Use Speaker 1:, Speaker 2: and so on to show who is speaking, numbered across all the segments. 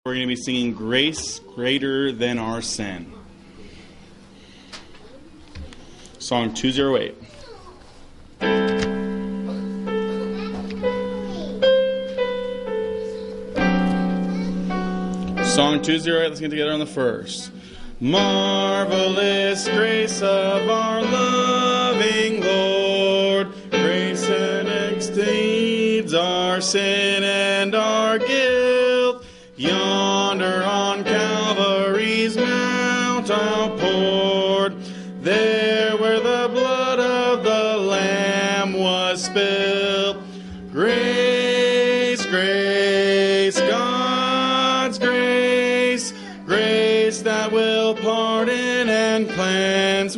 Speaker 1: We're going to be singing Grace Greater Than Our Sin. Song 208. Song 208, let's get together on the first. Marvelous grace of our loving Lord, grace that exceeds our sin and our guilt. Yonder on Calvary's mount outpoured, there where the blood of the Lamb was spilled. Grace, grace, God's grace, grace that will pardon and cleanse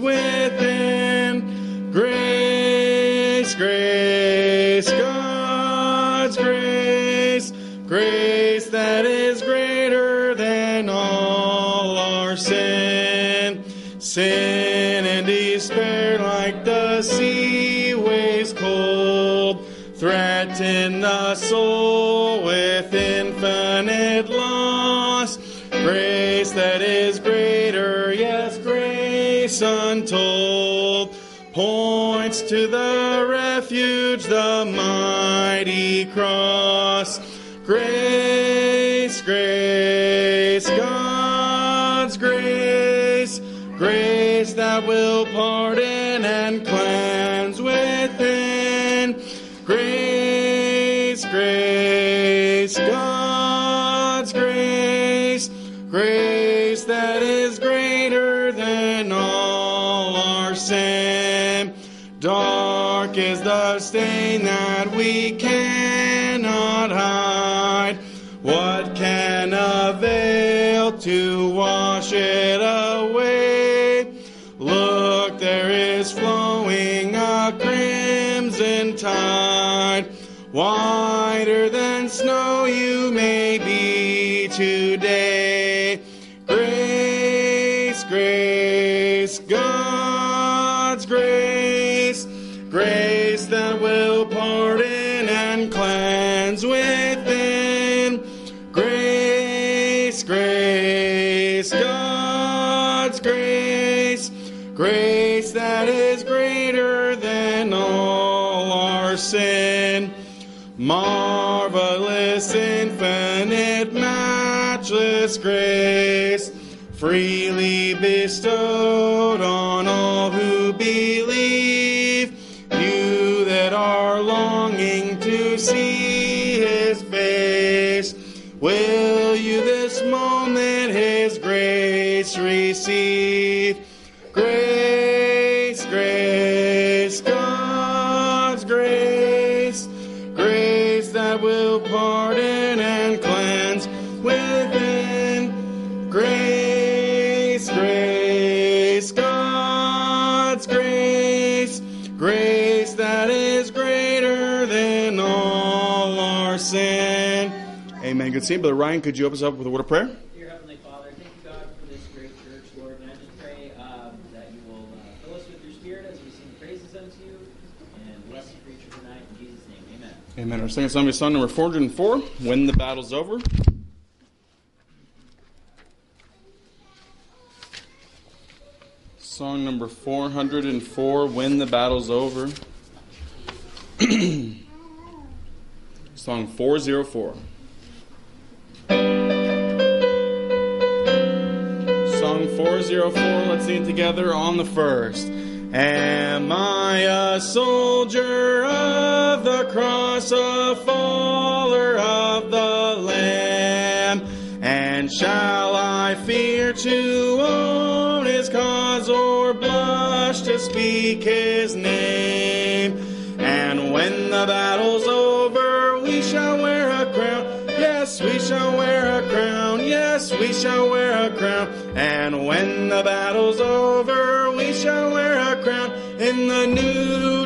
Speaker 1: within. Grace, grace, God's grace, grace that is greater than all our sin. Sin and despair like the sea waves cold threaten the soul with infinite loss. Grace that is greater, yes, grace untold, points to the refuge, the mighty cross. Grace, grace, God's grace, grace that will pardon and cleanse within. Grace, grace, God's grace, grace that is greater than all our sin. Dark is the stain that we cannot hide. What can avail to wash it away? Look, there is flowing a crimson tide. Whiter than snow you may be today. Grace, grace, God's grace, grace that will pardon and cleanse within. Grace, grace, God's grace, grace that is greater than all our sin. Marvelous, infinite, matchless grace, freely bestowed on all who believe. You that are longing to see His face, will you this moment His grace receive? Grace, grace, God's grace, grace that will pardon and cleanse within. Grace, grace, God's grace, grace that is greater than all our sin. Amen. Good seeing. Brother Ryan, could you open us up with a word of prayer?
Speaker 2: Dear Heavenly Father, thank you, God, for this great church, Lord. And I just pray that you will fill us with your Spirit as we sing praises unto you. And bless the preacher tonight. In Jesus' name, amen.
Speaker 1: Amen. Our second song is song number 404, When the Battle's Over. Song number 404, When the Battle's Over. Song 404. Song 404, let's sing it together on the first. Am I a soldier of the cross, a follower of the Lamb? And shall I fear to own His cause or blush to speak His name? And when the battle's over, we shall wear a crown. Yes, we shall wear a crown. Yes, we shall wear a crown. And when the battle's over, we shall wear a crown in the New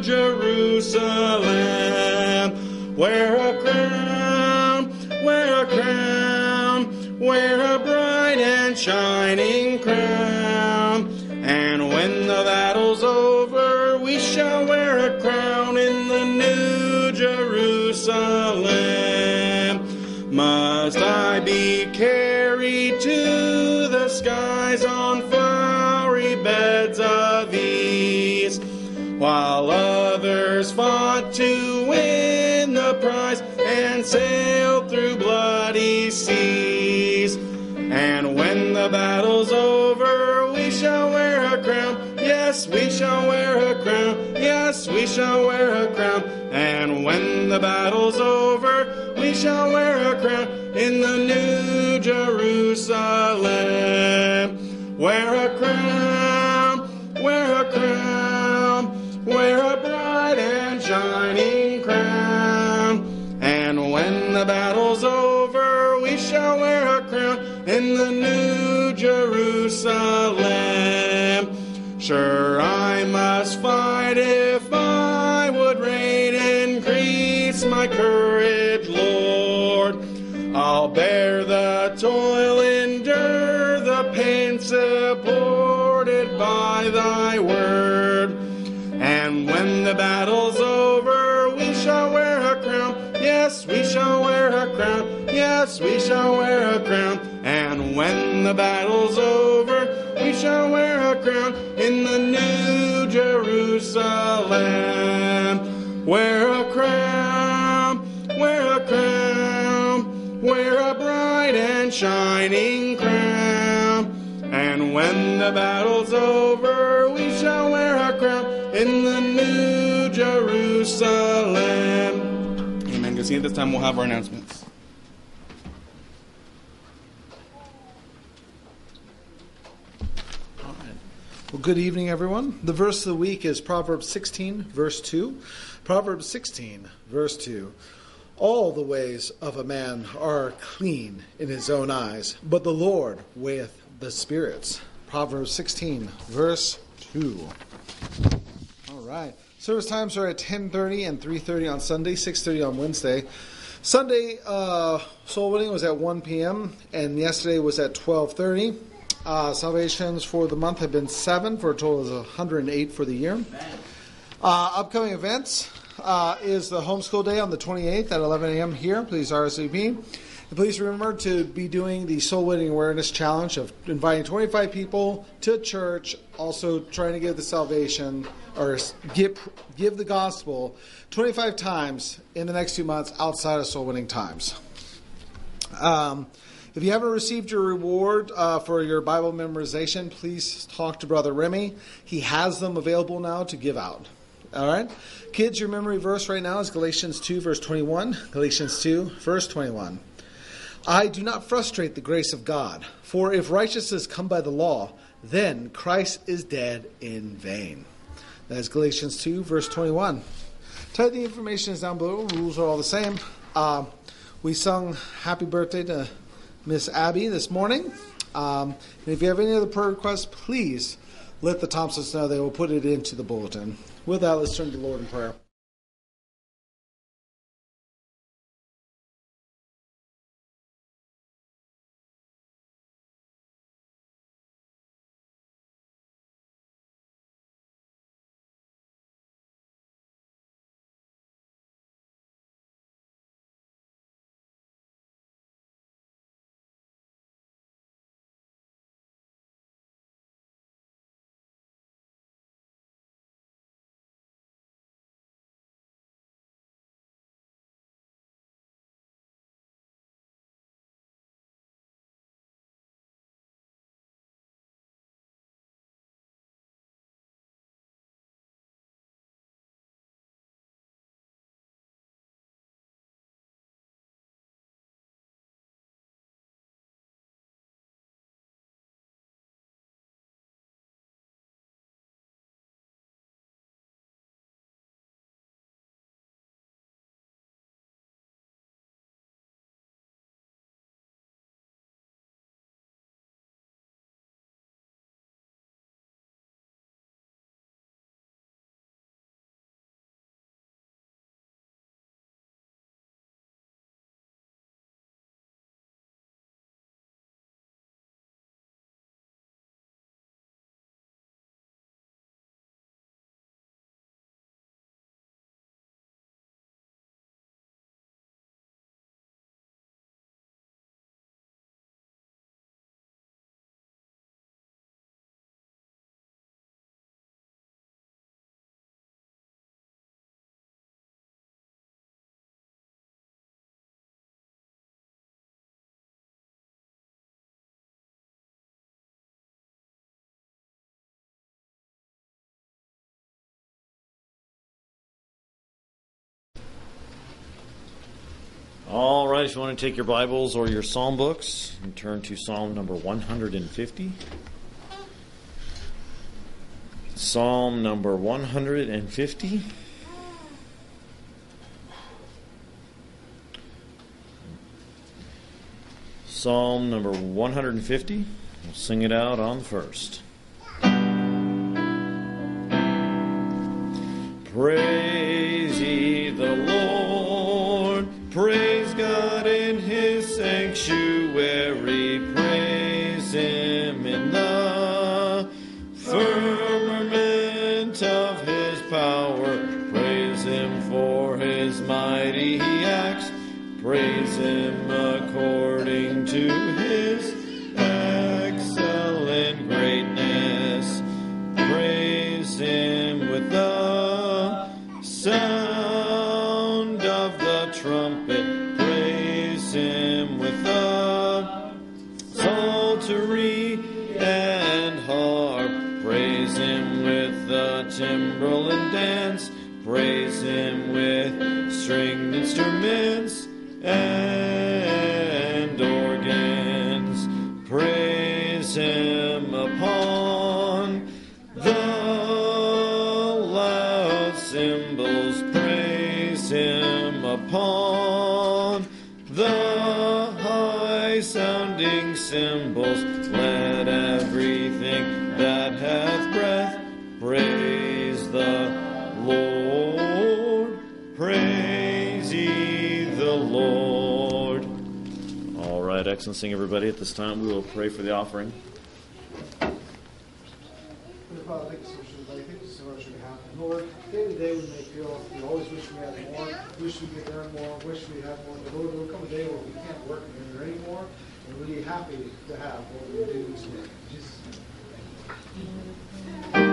Speaker 1: Jerusalem. Wear a crown, wear a crown, wear a bright and shining crown. And when the battle's over, we shall wear a crown in the New Jerusalem. Must I be careful lies on flowery beds of ease, while others fought to win the prize and sailed through bloody seas. And when the battle's over, we shall wear a crown. Yes, we shall wear a crown. Yes, we shall wear a crown. And when the battle's over, we shall wear a crown in the New Jerusalem. Wear a crown, wear a crown, wear a bright and shining crown. And when the battle's over, we shall wear a crown in the New Jerusalem. Sure, I must fight if I would reign. Increase my courage, Lord. I'll bear the toil, endure the pain, supported by thy word. And when the battle's over, we shall wear a crown. Yes, we shall wear a crown. Yes, we shall wear a crown. And when the battle's over, we shall wear a crown in the New Jerusalem. Wear a crown, wear a crown, wear a bright and shining crown. And when the battle's over, we shall wear a crown in the New Jerusalem. Amen. Good. See, at this time we'll have our announcements.
Speaker 3: Well, good evening, everyone. The verse of the week is Proverbs 16, verse 2. Proverbs 16, verse 2. All the ways of a man are clean in his own eyes, but the Lord weigheth the spirits. Proverbs 16, verse 2. All right. Service times are at 10:30 and 3:30 on Sunday, 6:30 on Wednesday. Sunday soul winning was at 1 p.m. and yesterday was at 12:30. Salvations for the month have been 7 for a total of 108 for the year. Upcoming events is the homeschool day on the 28th at 11 a.m. here. Please RSVP. And please remember to be doing the Soul Winning Awareness Challenge of inviting 25 people to church, also trying to give the salvation or give the gospel 25 times in the next 2 months outside of soul winning times. If you haven't received your reward for your Bible memorization, please talk to Brother Remy. He has them available now to give out. All right? Kids, your memory verse right now is Galatians 2, verse 21. Galatians 2, verse 21. I do not frustrate the grace of God, for if righteousness come by the law, then Christ is dead in vain. That is Galatians 2, verse 21. The information is down below. Rules are all the same. We sung Happy Birthday to Miss Abby this morning. And if you have any other prayer requests, please let the Thompsons know. They will put it into the bulletin. With that, let's turn to the Lord in prayer.
Speaker 4: All right, if you want to take your Bibles or your Psalm books and turn to Psalm number 150. Psalm number 150. Psalm number 150. We'll sing it out on the first. Praise ye the Lord, praise God in his sanctuary, praise him in the firmament of his power, praise him for his mighty acts, praise him according to his excellent greatness, praise him with the sound of the trumpet, praise him with the psaltery and harp, praise him with the timbrel and dance, praise him with stringed instruments and organs, praise him upon the cymbals, praise him upon the high-sounding cymbals. Let everything that hath breath praise the Lord. Praise ye the Lord. All right, excellent sing, everybody. At this time, we will pray for the offering.
Speaker 3: Father, thank you so much for everybody. Thank you so much on behalf of the Lord. Day to day we may feel, we always wish we had more, wish we could earn more, wish we had more. But Lord, there will come a day where we can't work and earn anymore, and we'll be happy to have what we do this week. In Jesus' name.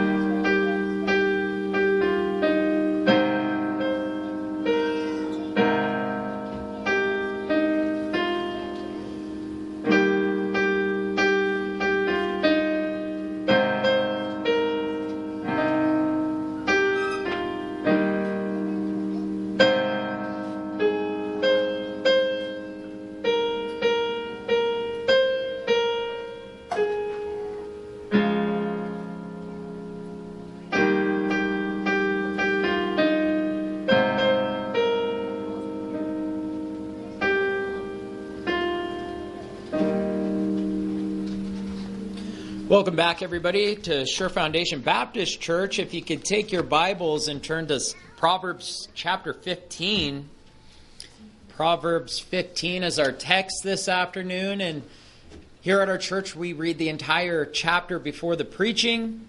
Speaker 2: Welcome back, everybody, to Sure Foundation Baptist Church. If you could take your Bibles and turn to Proverbs chapter 15. Proverbs 15 is our text this afternoon. And here at our church, we read the entire chapter before the preaching.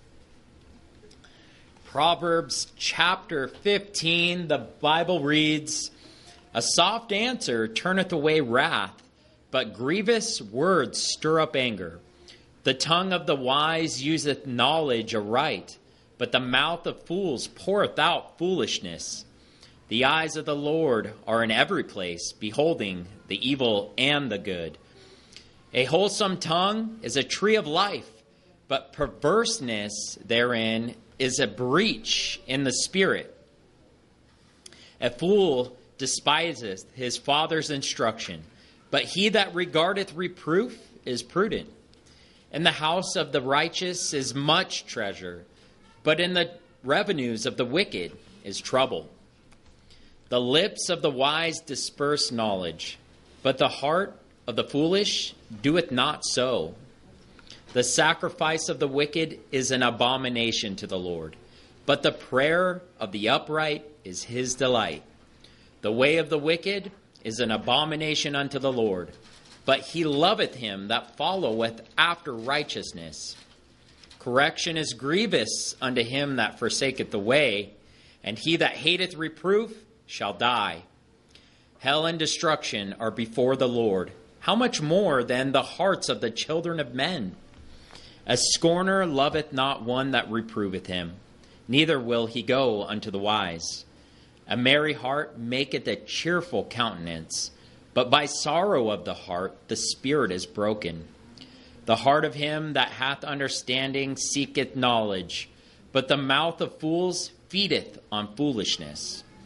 Speaker 2: Proverbs chapter 15, the Bible reads, "A soft answer turneth away wrath, but grievous words stir up anger. The tongue of the wise useth knowledge aright, but the mouth of fools poureth out foolishness. The eyes of the Lord are in every place, beholding the evil and the good. A wholesome tongue is a tree of life, but perverseness therein is a breach in the spirit. A fool despiseth his father's instruction, but he that regardeth reproof is prudent. In the house of the righteous is much treasure, but in the revenues of the wicked is trouble. The lips of the wise disperse knowledge, but the heart of the foolish doeth not so. The sacrifice of the wicked is an abomination to the Lord, but the prayer of the upright is his delight. The way of the wicked is an abomination unto the Lord, but he loveth him that followeth after righteousness. Correction is grievous unto him that forsaketh the way, and he that hateth reproof shall die. Hell and destruction are before the Lord. How much more than the hearts of the children of men? A scorner loveth not one that reproveth him, neither will he go unto the wise. A merry heart maketh a cheerful countenance, but by sorrow of the heart the spirit is broken. The heart of him that hath understanding seeketh knowledge, but the mouth of fools feedeth on foolishness.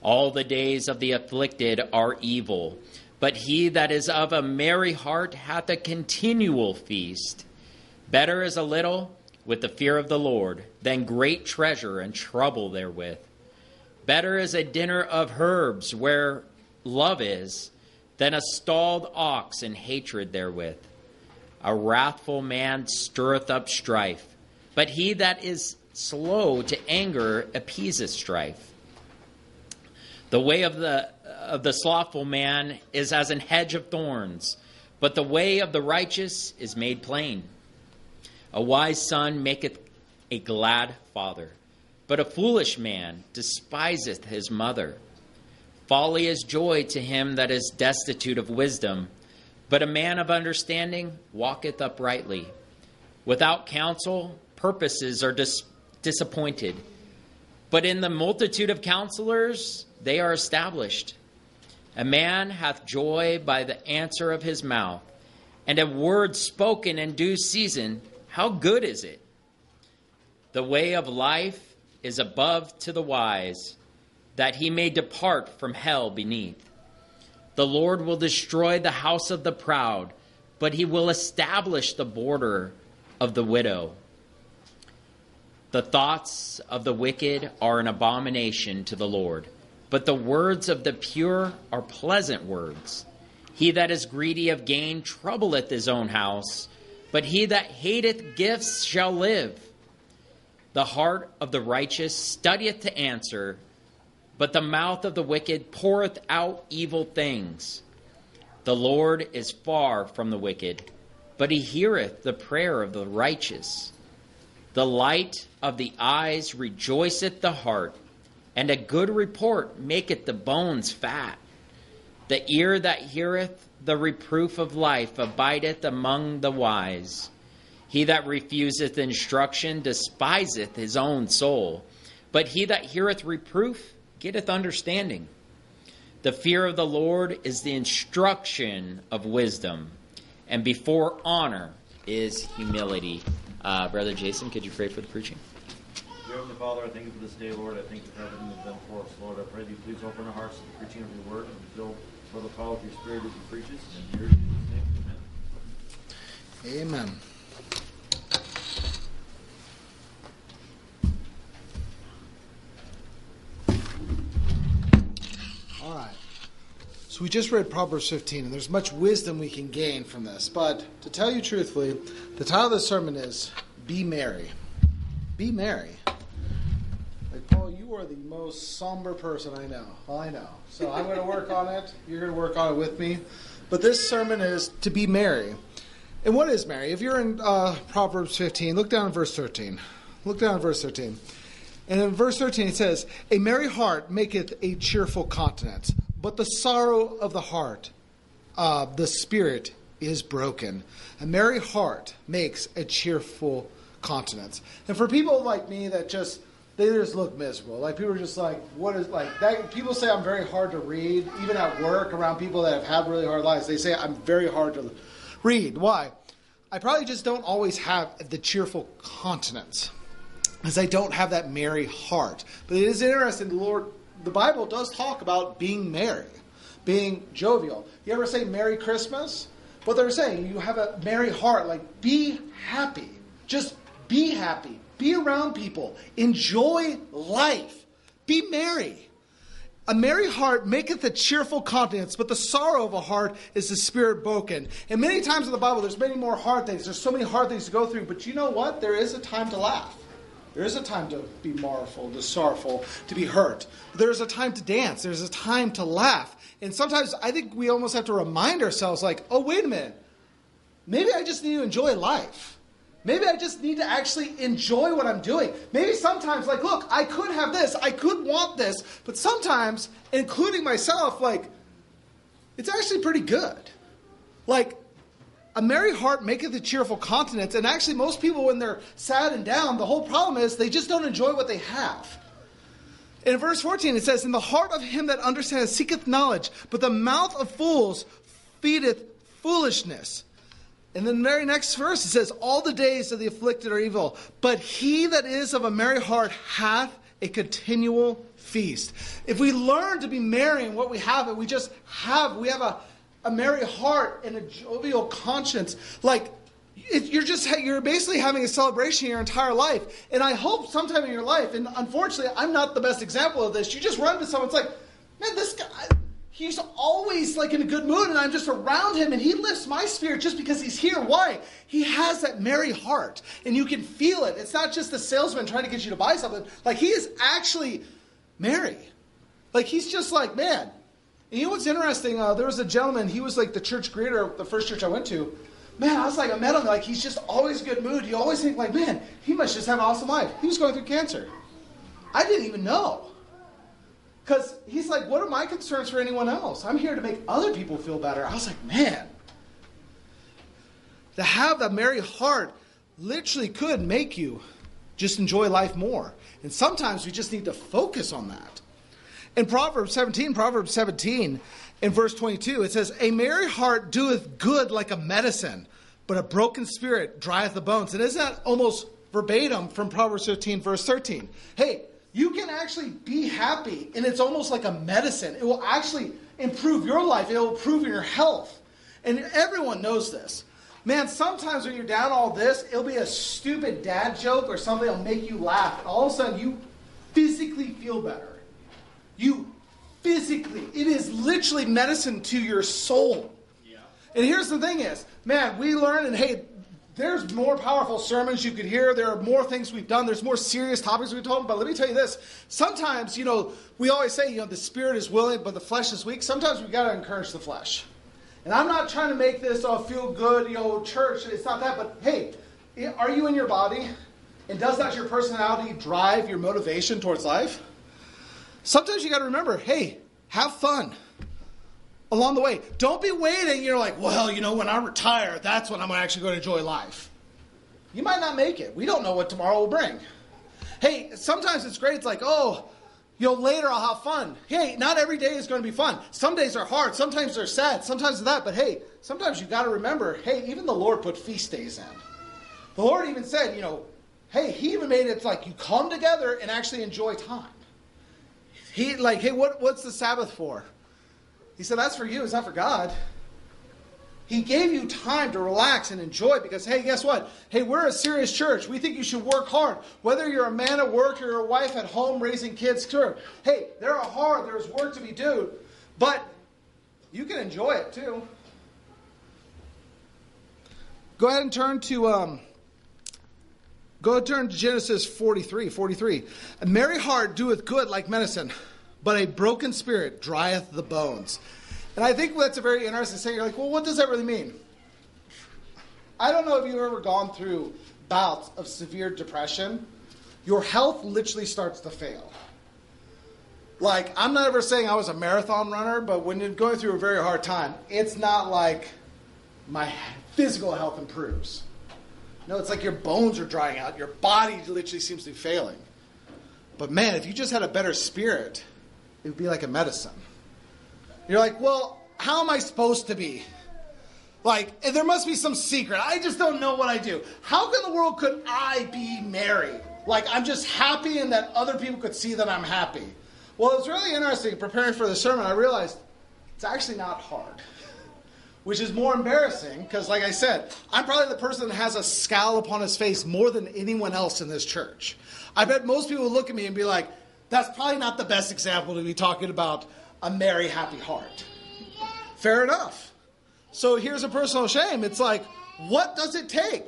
Speaker 2: All the days of the afflicted are evil, but he that is of a merry heart hath a continual feast. Better is a little with the fear of the Lord than great treasure and trouble therewith. Better is a dinner of herbs where love is than a stalled ox and hatred therewith. A wrathful man stirreth up strife, but he that is slow to anger appeaseth strife. The way of the slothful man is as an hedge of thorns, but the way of the righteous is made plain. A wise son maketh a glad father, but a foolish man despiseth his mother. Folly is joy to him that is destitute of wisdom, but a man of understanding walketh uprightly. Without counsel, purposes are disappointed, but in the multitude of counselors they are established. A man hath joy by the answer of his mouth, and a word spoken in due season, how good is it? The way of life is above to the wise, that he may depart from hell beneath. The Lord will destroy the house of the proud, but he will establish the border of the widow. The thoughts of the wicked are an abomination to the Lord, but the words of the pure are pleasant words. He that is greedy of gain troubleth his own house, but he that hateth gifts shall live. The heart of the righteous studieth to answer, but the mouth of the wicked poureth out evil things. The Lord is far from the wicked, but he heareth the prayer of the righteous. The light of the eyes rejoiceth the heart, and a good report maketh the bones fat. The ear that heareth the reproof of life abideth among the wise. He that refuseth instruction despiseth his own soul, but he that heareth reproof getteth understanding. The fear of the Lord is the instruction of wisdom, and before honor is humility. Brother Jason, could you pray for the preaching?
Speaker 4: Dear Heavenly Father, I thank you for this day, Lord. I thank you for everything you've done for us, Lord. I pray that you please open our hearts to the preaching of your word and fill the power of your spirit as he preaches. And here in Jesus' name, amen.
Speaker 3: Amen. All right. So we just read Proverbs 15, and there's much wisdom we can gain from this. But to tell you truthfully, the title of the sermon is Be Merry. Be merry. Like, Paul, you are the most somber person I know. Well, I know. So I'm going to work on it. You're going to work on it with me. But this sermon is to be merry. And what is merry? If you're in Proverbs 15, look down at verse 13. Look down at verse 13. And in verse 13 it says, A merry heart maketh a cheerful countenance, but the sorrow of the heart, the spirit is broken. A merry heart makes a cheerful countenance. And for people like me that they just look miserable. Like, people are just like, what is, like, that? People say I'm very hard to read. Even at work, around people that have had really hard lives, they say I'm very hard to read. Why? I probably just don't always have the cheerful countenance, because I don't have that merry heart. But it is interesting, the Bible does talk about being merry, being jovial. You ever say Merry Christmas? What they're saying, you have a merry heart, like, be happy. Just be happy. Be around people. Enjoy life. Be merry. A merry heart maketh a cheerful countenance, but the sorrow of a heart is the spirit broken. And many times in the Bible, there's many more hard things. There's so many hard things to go through. But you know what? There is a time to laugh. There is a time to be mournful, to sorrowful, to be hurt. There's a time to dance. There's a time to laugh. And sometimes I think we almost have to remind ourselves, like, oh, wait a minute. Maybe I just need to enjoy life. Maybe I just need to actually enjoy what I'm doing. Maybe sometimes, like, look, I could have this. I could want this. But sometimes, including myself, like, it's actually pretty good. Like, a merry heart maketh a cheerful countenance. And actually, most people, when they're sad and down, the whole problem is they just don't enjoy what they have. In verse 14, it says, In the heart of him that understandeth seeketh knowledge, but the mouth of fools feedeth foolishness. And then the very next verse, it says, All the days of the afflicted are evil, but he that is of a merry heart hath a continual feast. If we learn to be merry in what we have, and we have a merry heart and a jovial conscience, like you're basically having a celebration your entire life. And I hope sometime in your life, and unfortunately I'm not the best example of this, you just run to someone, it's like, man, this guy, he's always like in a good mood, and I'm just around him, and he lifts my spirit just because he's here. Why? He has that merry heart, and you can feel it. It's not just the salesman trying to get you to buy something. Like, he is actually merry. Like, he's just like, man. And you know what's interesting? There was a gentleman, he was like the church greeter of the first church I went to. Man, I met him, like, he's just always in a good mood. You always think, like, man, he must just have an awesome life. He was going through cancer. I didn't even know. Because he's like, what are my concerns for anyone else? I'm here to make other people feel better. I was like, man, to have that merry heart literally could make you just enjoy life more. And sometimes we just need to focus on that. In Proverbs 17, in verse 22, it says, a merry heart doeth good like a medicine, but a broken spirit drieth the bones. And isn't that almost verbatim from Proverbs 15, verse 13? Hey, you can actually be happy, and it's almost like a medicine. It will actually improve your life. It will improve your health. And everyone knows this. Man, sometimes when you're down all this, it'll be a stupid dad joke or something that'll make you laugh. And all of a sudden, you physically feel better. It is literally medicine to your soul. Yeah. And here's the thing is, man, we learn, and hey, there's more powerful sermons you could hear. There are more things we've done. There's more serious topics we've told. But let me tell you this. Sometimes, we always say, the spirit is willing, but the flesh is weak. Sometimes we've got to encourage the flesh. And I'm not trying to make this all feel good, church. It's not that. But hey, are you in your body? And does not your personality drive your motivation towards life? Sometimes you got to remember, hey, have fun along the way. Don't be waiting. You're like, well, when I retire, that's when I'm actually going to enjoy life. You might not make it. We don't know what tomorrow will bring. Hey, sometimes it's great. It's like, later I'll have fun. Hey, not every day is going to be fun. Some days are hard. Sometimes they're sad. Sometimes they're that. But hey, sometimes you got to remember, hey, even the Lord put feast days in. The Lord even said, hey, he even made it like you come together and actually enjoy time. He like, hey, what's the Sabbath for? He said, that's for you. It's not for God. He gave you time to relax and enjoy because, hey, guess what? Hey, we're a serious church. We think you should work hard. Whether you're a man at work or a wife at home raising kids, sure. Hey, there are hard. There's work to be done. But you can enjoy it too. Go ahead and turn to Genesis 43. A merry heart doeth good like medicine, but a broken spirit drieth the bones. And I think that's a very interesting saying. You're like, well, what does that really mean? I don't know if you've ever gone through bouts of severe depression. Your health literally starts to fail. Like, I'm not ever saying I was a marathon runner, but when you're going through a very hard time, it's not like my physical health improves. No, it's like your bones are drying out. Your body literally seems to be failing. But man, if you just had a better spirit, it would be like a medicine. You're like, well, how am I supposed to be? Like, there must be some secret. I just don't know what I do. How in the world could I be merry? Like, I'm just happy and that other people could see that I'm happy. Well, it was really interesting. Preparing for the sermon, I realized it's actually not hard. Which is more embarrassing because, like I said, I'm probably the person that has a scowl upon his face more than anyone else in this church. I bet most people would look at me and be like, that's probably not the best example to be talking about a merry, happy heart. Fair enough. So here's a personal shame. It's like, what does it take?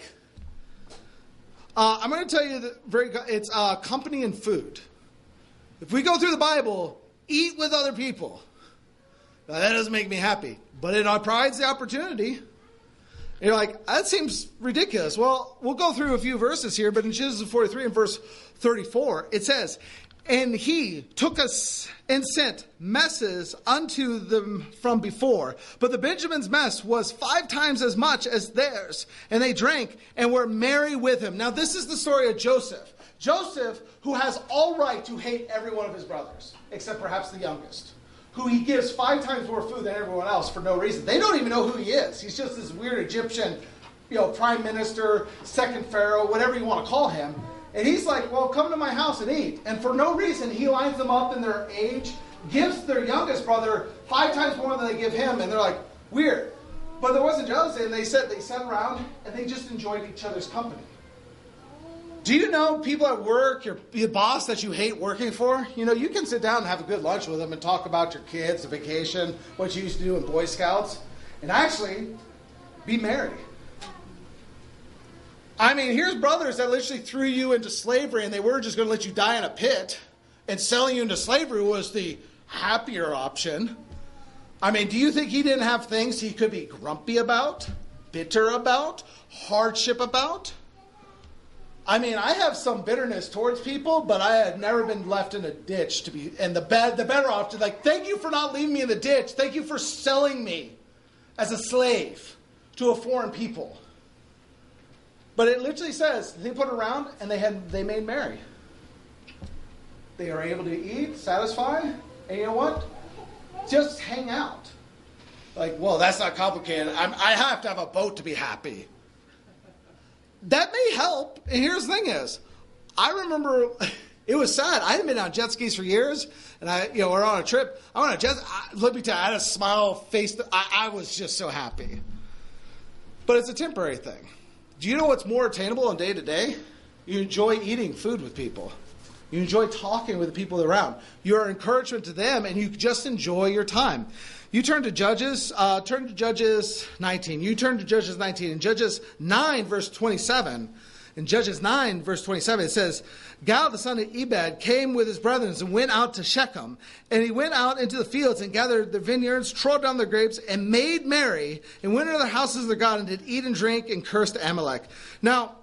Speaker 3: I'm going to tell you it's company and food. If we go through the Bible, eat with other people. Now, that doesn't make me happy, but it provides the opportunity. And you're like, that seems ridiculous. Well, we'll go through a few verses here, but in Genesis 43 and verse 34, it says, and he took us and sent messes unto them from before. But the Benjamin's mess was 5 times as much as theirs. And they drank and were merry with him. Now, this is the story of Joseph. Joseph, who has all right to hate every one of his brothers, except perhaps the youngest, who he gives 5 times more food than everyone else for no reason. They don't even know who he is. He's just this weird Egyptian, prime minister, second pharaoh, whatever you want to call him. And he's like, well, come to my house and eat. And for no reason, he lines them up in their age, gives their youngest brother 5 times more than they give him. And they're like, weird. But there wasn't jealousy. And they sat around and they just enjoyed each other's company. Do you know people at work, your boss that you hate working for? You know, you can sit down and have a good lunch with them and talk about your kids, the vacation, what you used to do in Boy Scouts, and actually be merry. I mean, here's brothers that literally threw you into slavery and they were just going to let you die in a pit, and selling you into slavery was the happier option. I mean, do you think he didn't have things he could be grumpy about, bitter about, hardship about? I mean, I have some bitterness towards people, but I had never been left in a ditch to be, and the better option, like, thank you for not leaving me in the ditch. Thank you for selling me as a slave to a foreign people. But it literally says, they put it around and they made merry. They are able to eat, satisfy, and you know what? Just hang out. Like, well, that's not complicated. I have to have a boat to be happy. That may help. And here's the thing is, I remember it was sad. I hadn't been on jet skis for years, and we're on a trip. I went on a jet. Let me tell you, I had a smile face. I was just so happy. But it's a temporary thing. Do you know what's more attainable in day to day? You enjoy eating food with people. You enjoy talking with the people around. You're encouragement to them, and you just enjoy your time. You turn to Judges 19. You turn to Judges 19. In Judges 9, verse 27, in Judges 9, verse 27, it says, Gal, the son of Ebed, came with his brethren and went out to Shechem. And he went out into the fields and gathered the vineyards, trod down their grapes, and made merry, and went into their houses of their God, and did eat and drink, and cursed Amalek. Now,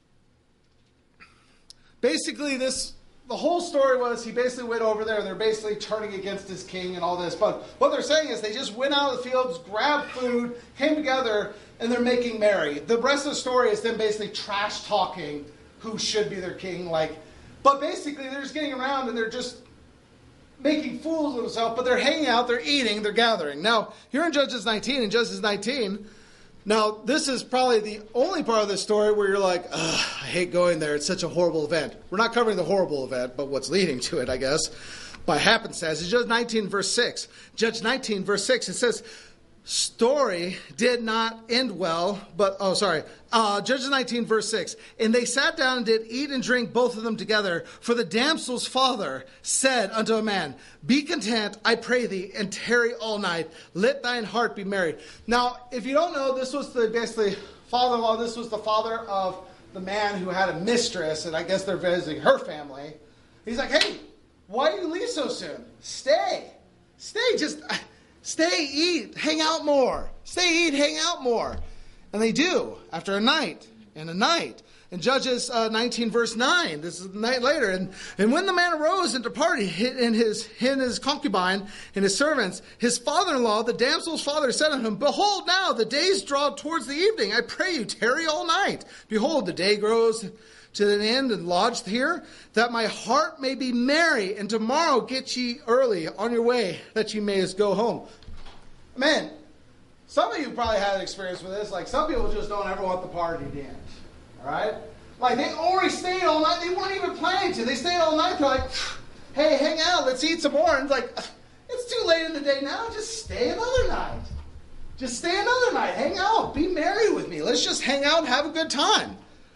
Speaker 3: basically the whole story was he basically went over there and they're basically turning against his king and all this. But what they're saying is they just went out of the fields, grabbed food, came together, and they're making merry. The rest of the story is them basically trash talking who should be their king. But basically they're just getting around and they're just making fools of themselves. But they're hanging out, they're eating, they're gathering. Now, here in Judges 19, now, this is probably the only part of the story where you're like, I hate going there. It's such a horrible event. We're not covering the horrible event, but what's leading to it, I guess, by happenstance. It's Judges 19, verse 6. Judges 19, verse 6, it says, story did not end well, Judges 19, verse 6. And they sat down and did eat and drink, both of them together. For the damsel's father said unto a man, be content, I pray thee, and tarry all night. Let thine heart be merry. Now, if you don't know, this was basically father-in-law. This was the father of the man who had a mistress, and I guess they're visiting her family. He's like, hey, why do you leave so soon? Stay, just stay, eat, hang out more. Stay, eat, hang out more. And they do, after a night and a night. In Judges 19, verse 9, this is the night later. And when the man arose and departed, and his concubine and his servants, his father-in-law, the damsel's father, said unto him, behold, now the days draw towards the evening. I pray you, tarry all night. Behold, the day grows to an end and lodged here, that my heart may be merry, and tomorrow get ye early on your way, that ye may go home. Man, some of you probably had an experience with this. Like, some people just don't ever want the party to end. All right? Like, they already stayed all night. They weren't even planning to. They stayed all night. They're like, hey, hang out. Let's eat some more. And it's like, it's too late in the day now. Just stay another night. Just stay another night. Hang out. Be merry with me. Let's just hang out and have a good time.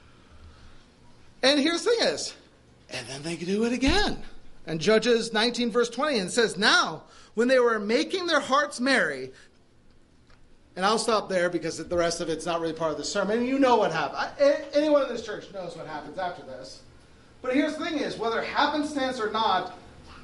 Speaker 3: And here's the thing is, and then they do it again. And Judges 19, verse 20, and it says, now, when they were making their hearts merry, and I'll stop there because the rest of it's not really part of the sermon. And you know what happened. Anyone in this church knows what happens after this. But here's the thing is, whether happenstance or not,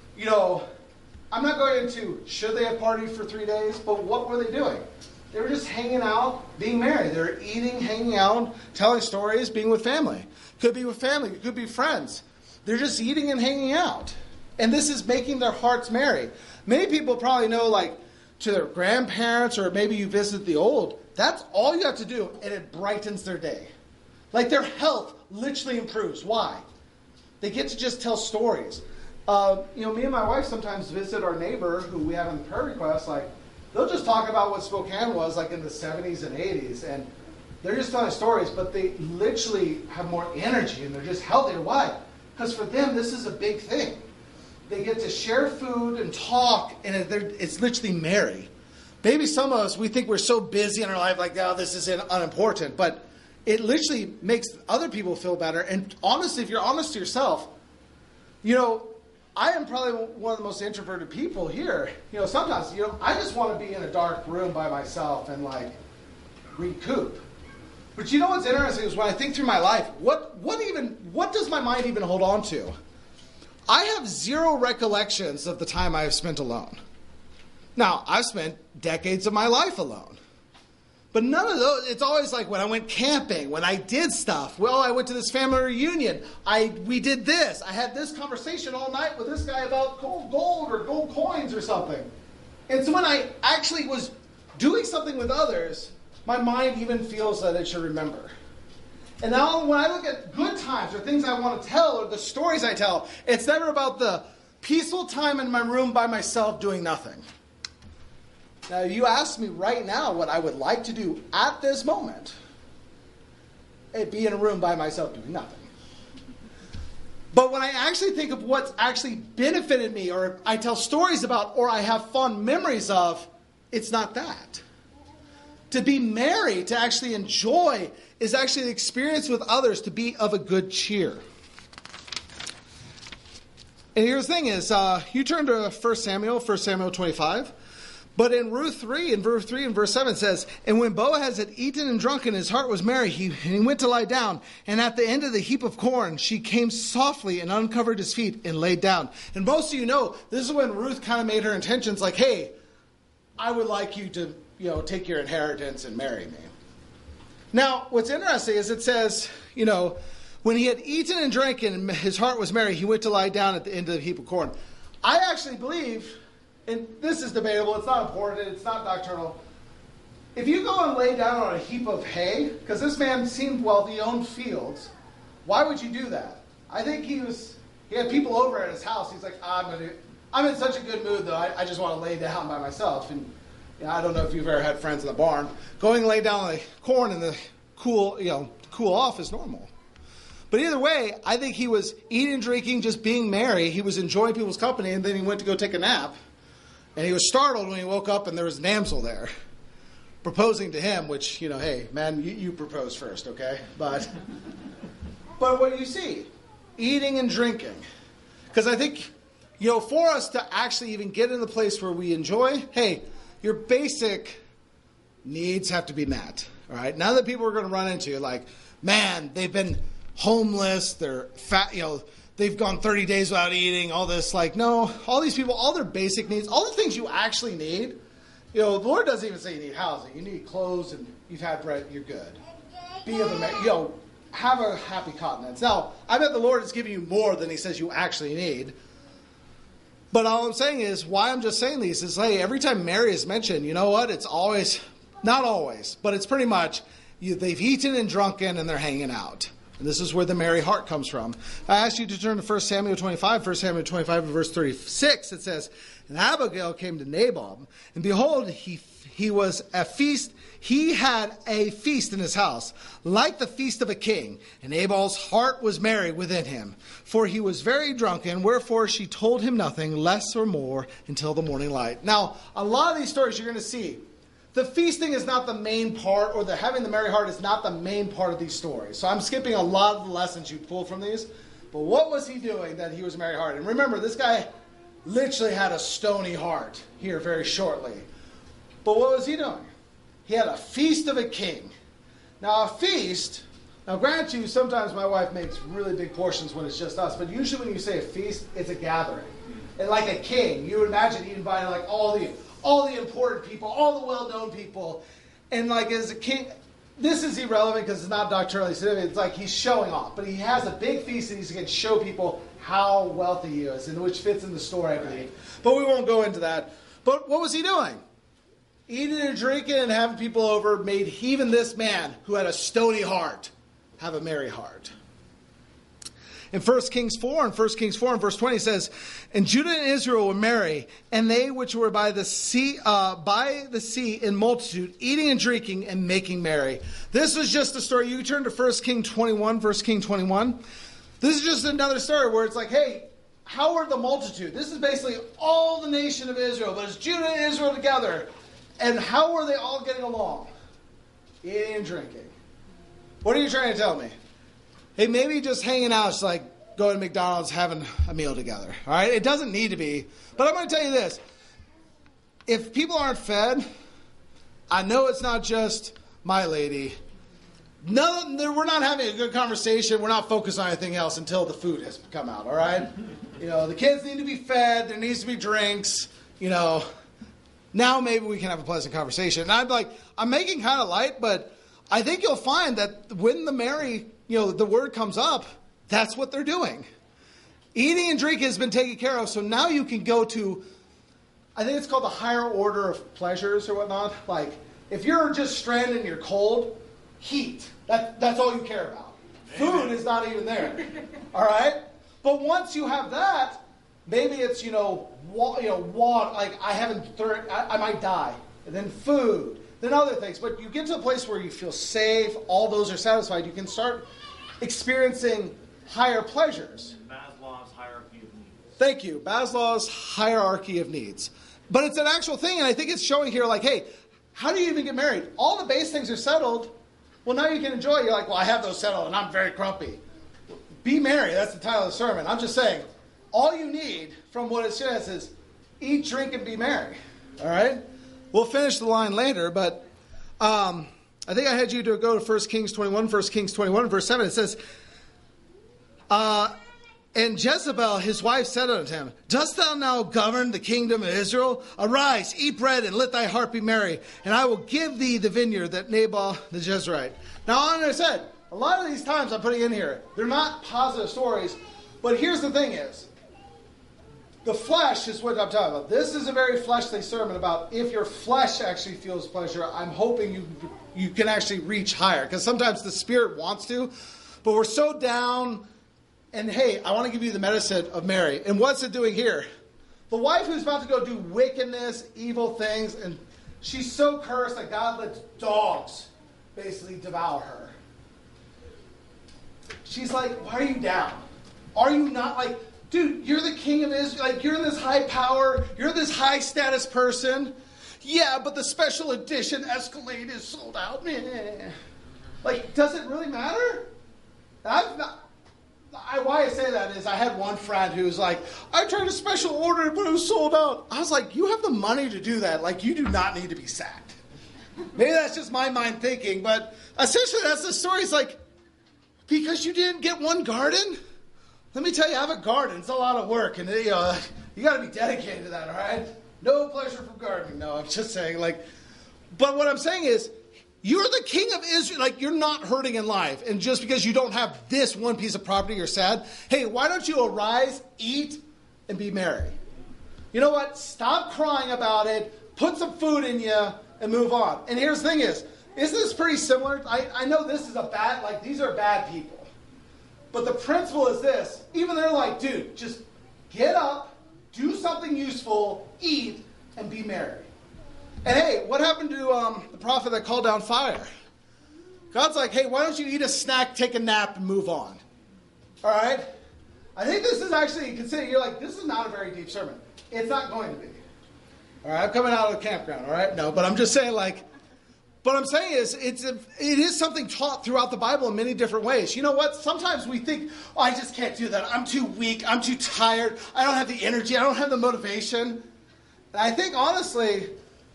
Speaker 3: I'm not going into should they have partied for 3 days, but what were they doing? They were just hanging out, being merry. They were eating, hanging out, telling stories, being with family. Could be with family. It could be friends. They're just eating and hanging out. And this is making their hearts merry. Many people probably know, to their grandparents, or maybe you visit the old, that's all you have to do, and it brightens their day. Their health literally improves. Why? They get to just tell stories. Me and my wife sometimes visit our neighbor who we have in the prayer request. They'll just talk about what Spokane was in the 70s and 80s. And They're just telling stories, but they literally have more energy and they're just healthier. Why? Because for them, this is a big thing. They get to share food and talk, and it's literally merry. Maybe some of us, we think we're so busy in our life, like, oh, this is unimportant. But it literally makes other people feel better. And honestly, if you're honest to yourself, I am probably one of the most introverted people here. Sometimes, I just want to be in a dark room by myself and, recoup. But you know what's interesting is when I think through my life, what does my mind even hold on to? I have zero recollections of the time I have spent alone. Now, I've spent decades of my life alone. But none of those, it's always like when I went camping, when I did stuff. Well, I went to this family reunion. We did this. I had this conversation all night with this guy about gold or gold coins or something. And so when I actually was doing something with others, my mind even feels that it should remember. And now when I look at good times or things I want to tell or the stories I tell, it's never about the peaceful time in my room by myself doing nothing. Now, you ask me right now what I would like to do at this moment. It'd be in a room by myself doing nothing. But when I actually think of what's actually benefited me or I tell stories about or I have fond memories of, it's not that. To be merry, to actually enjoy, is actually the experience with others to be of a good cheer. And here's the thing is, you turn to 1 Samuel 25. But in verse 3 and verse 7 it says, and when Boaz had eaten and drunken, his heart was merry. He went to lie down. And at the end of the heap of corn, she came softly and uncovered his feet and laid down. And most of you know, this is when Ruth kind of made her intentions like, hey, I would like you to take your inheritance and marry me. Now, what's interesting is it says, when he had eaten and drank and his heart was merry, he went to lie down at the end of the heap of corn. I actually believe, and this is debatable, it's not important, it's not doctrinal. If you go and lay down on a heap of hay, because this man seemed wealthy, he owned fields, why would you do that? I think he had people over at his house. He's like, I'm in such a good mood, though, I just want to lay down by myself. And I don't know if you've ever had friends in the barn. Going and lay down on the corn in the cool off is normal. But either way, I think he was eating, drinking, just being merry. He was enjoying people's company, and then he went to go take a nap. And he was startled when he woke up and there was a damsel there proposing to him, which, hey, man, you propose first, okay? But what do you see? Eating and drinking. Because I think, for us to actually even get in the place where we enjoy, hey, your basic needs have to be met, all right? None of the people we're going to run into, like, man, they've been homeless, they're fat, they've gone 30 days without eating, all this. Like, no, all these people, all their basic needs, all the things you actually need. The Lord doesn't even say you need housing. You need clothes and you've had bread, you're good. Have a happy continence. Now, I bet the Lord is giving you more than he says you actually need. But all I'm saying is, why I'm just saying these is, hey, every time Mary is mentioned, you know what? It's always, not always, but it's pretty much, they've eaten and drunken and they're hanging out. And this is where the merry heart comes from. I asked you to turn to 1 Samuel 25. 1 Samuel 25 and verse 36, it says, and Abigail came to Nabal, and behold, he had a feast in his house, like the feast of a king. And Nabal's heart was merry within him, for he was very drunken, wherefore she told him nothing, less or more, until the morning light. Now, a lot of these stories you're going to see, the feasting is not the main part, or the having the merry heart is not the main part of these stories. So I'm skipping a lot of the lessons you pull from these. But what was he doing that he was merry hearted? And remember, this guy literally had a stony heart here very shortly. But what was he doing? He had a feast of a king. Now, a feast, grant you, sometimes my wife makes really big portions when it's just us, but usually when you say a feast, it's a gathering. And like a king, you would imagine he invited like all the important people, all the well-known people. And like as a king, this is irrelevant because it's not doctrinally significant. It's like he's showing off. But he has a big feast and he's going to show people how wealthy he is, and which fits in the story, I believe. But we won't go into that. But what was he doing? Eating and drinking and having people over made even this man who had a stony heart have a merry heart. In 1 Kings 4 and verse 20 it says, "And Judah and Israel were merry, and they which were by the sea in multitude, eating and drinking and making merry." This was just a story. You turn to 1 King 21. This is just another story where it's like, hey, how are the multitude? This is basically all the nation of Israel, but it's Judah and Israel together. And how are they all getting along? Eating and drinking. What are you trying to tell me? Hey, maybe just hanging out is like going to McDonald's, having a meal together. All right? It doesn't need to be. But I'm going to tell you this. If people aren't fed, I know it's not just my lady. No, we're not having a good conversation. We're not focused on anything else until the food has come out, all right? The kids need to be fed. There needs to be drinks. Now maybe we can have a pleasant conversation. And I'm making kind of light, but I think you'll find that when the merry, the word comes up, that's what they're doing. Eating and drinking has been taken care of, so now you can go to, I think it's called the higher order of pleasures or whatnot. Like, if you're just stranded and you're cold, heat. That's all you care about. Food is not even there. All right? But once you have that, maybe it's, water. Like, I might die. And then food. Then other things. But you get to a place where you feel safe. All those are satisfied. You can start experiencing higher pleasures.
Speaker 4: Maslow's hierarchy of needs.
Speaker 3: Thank you. Maslow's hierarchy of needs. But it's an actual thing, and I think it's showing here, like, hey, how do you even get married? All the base things are settled. Well, now you can enjoy it. You're like, well, I have those settled, and I'm very grumpy. Be merry. That's the title of the sermon. I'm just saying, all you need from what it says is eat, drink, and be merry. All right? We'll finish the line later, but I think I had you to go to 1 Kings 21, verse 7. It says, "And Jezebel, his wife, said unto him, Dost thou now govern the kingdom of Israel? Arise, eat bread, and let thy heart be merry, and I will give thee the vineyard that Nabal the Jezreelite." Now, as I said, a lot of these times I'm putting in here, they're not positive stories, but here's the thing is, the flesh is what I'm talking about. This is a very fleshly sermon about if your flesh actually feels pleasure. I'm hoping you can actually reach higher, because sometimes the spirit wants to, but we're so down. And hey, I want to give you the medicine of Mary. And what's it doing here? The wife who's about to go do wickedness, evil things, and she's so cursed that God lets dogs basically devour her. She's like, why are you down? Are you not like, dude, you're the king of Israel. Like, you're in this high power. You're this high status person. Yeah, but the special edition Escalade is sold out. Like, does it really matter? Why I say that is I had one friend who was like, I tried to special order it, but it was sold out. I was like, you have the money to do that. Like, you do not need to be sacked. Maybe that's just my mind thinking, but essentially that's the story. It's like, because you didn't get one garden? Let me tell you, I have a garden. It's a lot of work, and you got to be dedicated to that, all right? No pleasure from gardening. No, I'm just saying, but what I'm saying is, you're the king of Israel. Like, you're not hurting in life. And just because you don't have this one piece of property, you're sad. Hey, why don't you arise, eat, and be merry? You know what? Stop crying about it. Put some food in you and move on. And here's the thing isn't this pretty similar? I know this is these are bad people. But the principle is this. Even they're like, dude, just get up, do something useful, eat, and be merry. And hey, what happened to the prophet that called down fire? God's like, hey, why don't you eat a snack, take a nap, and move on? All right? I think this is actually, you're like, this is not a very deep sermon. It's not going to be. All right, I'm coming out of the campground, all right? No, but I'm just saying, what I'm saying is, it is something taught throughout the Bible in many different ways. You know what? Sometimes we think, oh, I just can't do that. I'm too weak. I'm too tired. I don't have the energy. I don't have the motivation. And I think, honestly,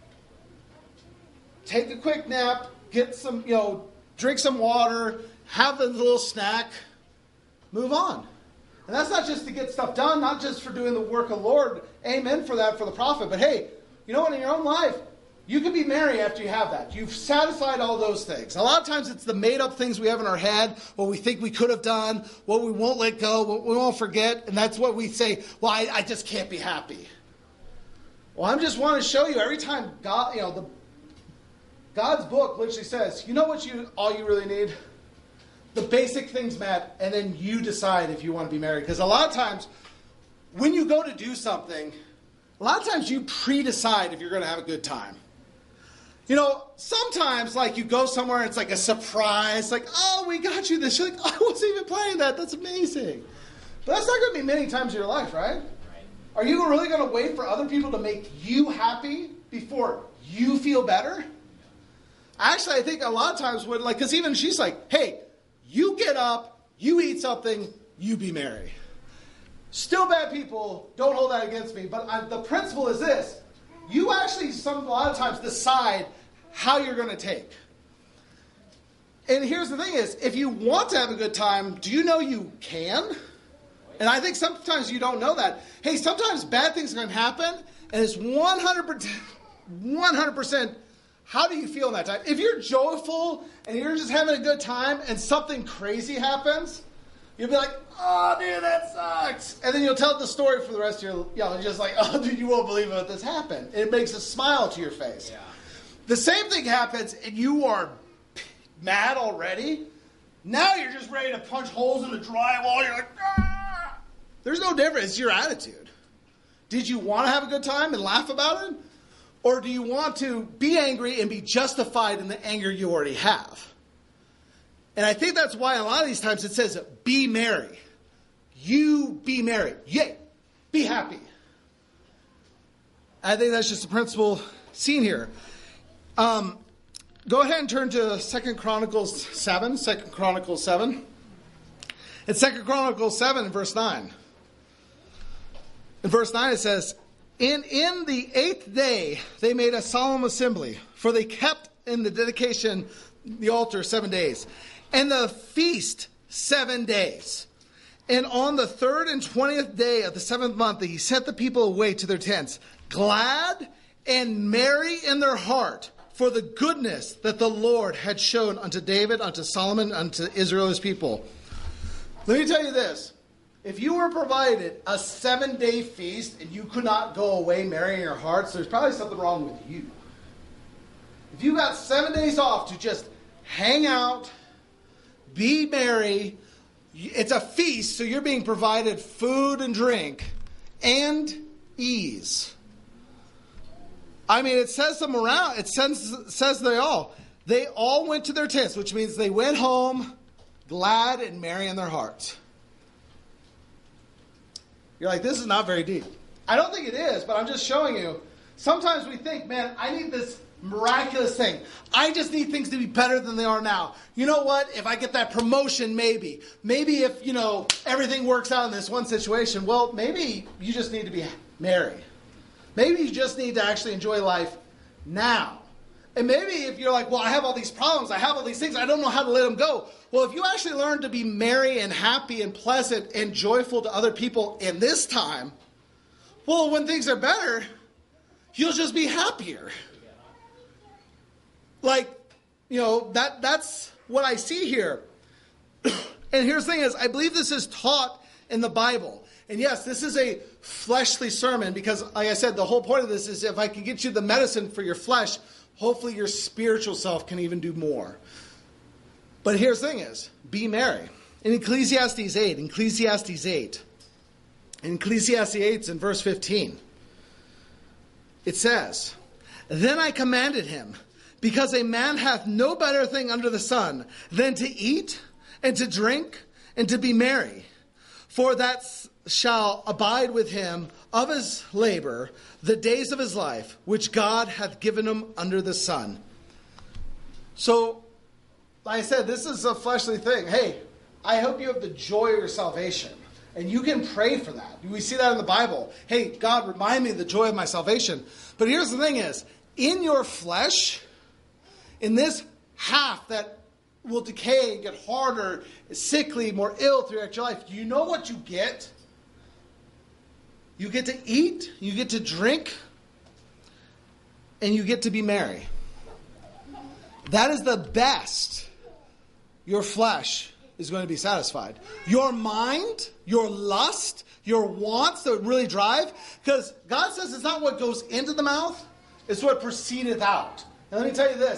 Speaker 3: take a quick nap, get some, drink some water, have a little snack, move on. And that's not just to get stuff done, not just for doing the work of the Lord. Amen for that for the prophet. But hey, you know what? In your own life, you can be merry after you have that. You've satisfied all those things. A lot of times it's the made-up things we have in our head, what we think we could have done, what we won't let go, what we won't forget. And that's what we say, well, I just can't be happy. Well, I just want to show you every time God's book literally says, you know what all you really need? the basic things met, and then you decide if you want to be married. Because a lot of times, when you go to do something, a lot of times you pre-decide if you're going to have a good time. You know, sometimes, like, you go somewhere and it's like a surprise. Like, oh, we got you this. You're like, I wasn't even planning that. That's amazing. But that's not going to be many times in your life, right? Are you really going to wait for other people to make you happy before you feel better? Actually, I think a lot of times, because even she's like, hey, you get up, you eat something, you be merry. Still bad people, don't hold that against me. But the principle is this. You actually, a lot of times, decide how you're going to take. And here's the thing is, if you want to have a good time, do you know you can? And I think sometimes you don't know that. Hey, sometimes bad things can happen, and it's 100%, how do you feel in that time? If you're joyful, and you're just having a good time, and something crazy happens, you'll be like, oh, dude, that sucks. And then you'll tell the story for the rest of your, just like, oh, dude, you won't believe what this happened. And it makes a smile to your face. Yeah. The same thing happens, and you are mad already. Now you're just ready to punch holes in the drywall. You're like, ah! There's no difference. It's your attitude. Did you want to have a good time and laugh about it? Or do you want to be angry and be justified in the anger you already have? And I think that's why a lot of these times it says, be merry. You be merry. Yay. Be happy. I think that's just the principle seen here. Go ahead and turn to 2 Chronicles 7. 2 Chronicles 7. In 2 Chronicles 7, verse 9. In verse 9 it says, in the 8th day they made a solemn assembly, for they kept in the dedication the altar 7 days. And the feast 7 days. And on the 3rd and 20th day of the 7th month, he sent the people away to their tents, glad and merry in their heart, for the goodness that the Lord had shown unto David, unto Solomon, unto Israel his people. Let me tell you this. If you were provided a 7-day feast and you could not go away merry in your hearts, there's probably something wrong with you. If you got 7 days off to just hang out, be merry. It's a feast, so you're being provided food and drink and ease. I mean, it says them around. It says they all went to their tents, which means they went home glad and merry in their hearts. You're like, this is not very deep. I don't think it is, but I'm just showing you. Sometimes we think, man, I need this miraculous thing. I just need things to be better than they are now. You know what? If I get that promotion, maybe. Maybe if, everything works out in this one situation, well, maybe you just need to be merry. Maybe you just need to actually enjoy life now. And maybe if you're like, well, I have all these problems, I have all these things, I don't know how to let them go. Well, if you actually learn to be merry and happy and pleasant and joyful to other people in this time, well, when things are better, you'll just be happier. That's what I see here. And here's the thing is, I believe this is taught in the Bible. And yes, this is a fleshly sermon because, like I said, the whole point of this is if I can get you the medicine for your flesh, hopefully your spiritual self can even do more. But here's the thing is, be merry. In Ecclesiastes 8, in Ecclesiastes 8 in verse 15, it says, then I commanded him, because a man hath no better thing under the sun than to eat and to drink and to be merry. For that shall abide with him of his labor the days of his life, which God hath given him under the sun. So, like I said, this is a fleshly thing. Hey, I hope you have the joy of your salvation. And you can pray for that. We see that in the Bible. Hey, God, remind me of the joy of my salvation. But here's the thing is, in your flesh, in this half that will decay and get harder, sickly, more ill throughout your life, do you know what you get? You get to eat, you get to drink, and you get to be merry. That is the best your flesh is going to be satisfied. Your mind, your lust, your wants that really drive, because God says it's not what goes into the mouth, it's what proceedeth out. And let me tell you this,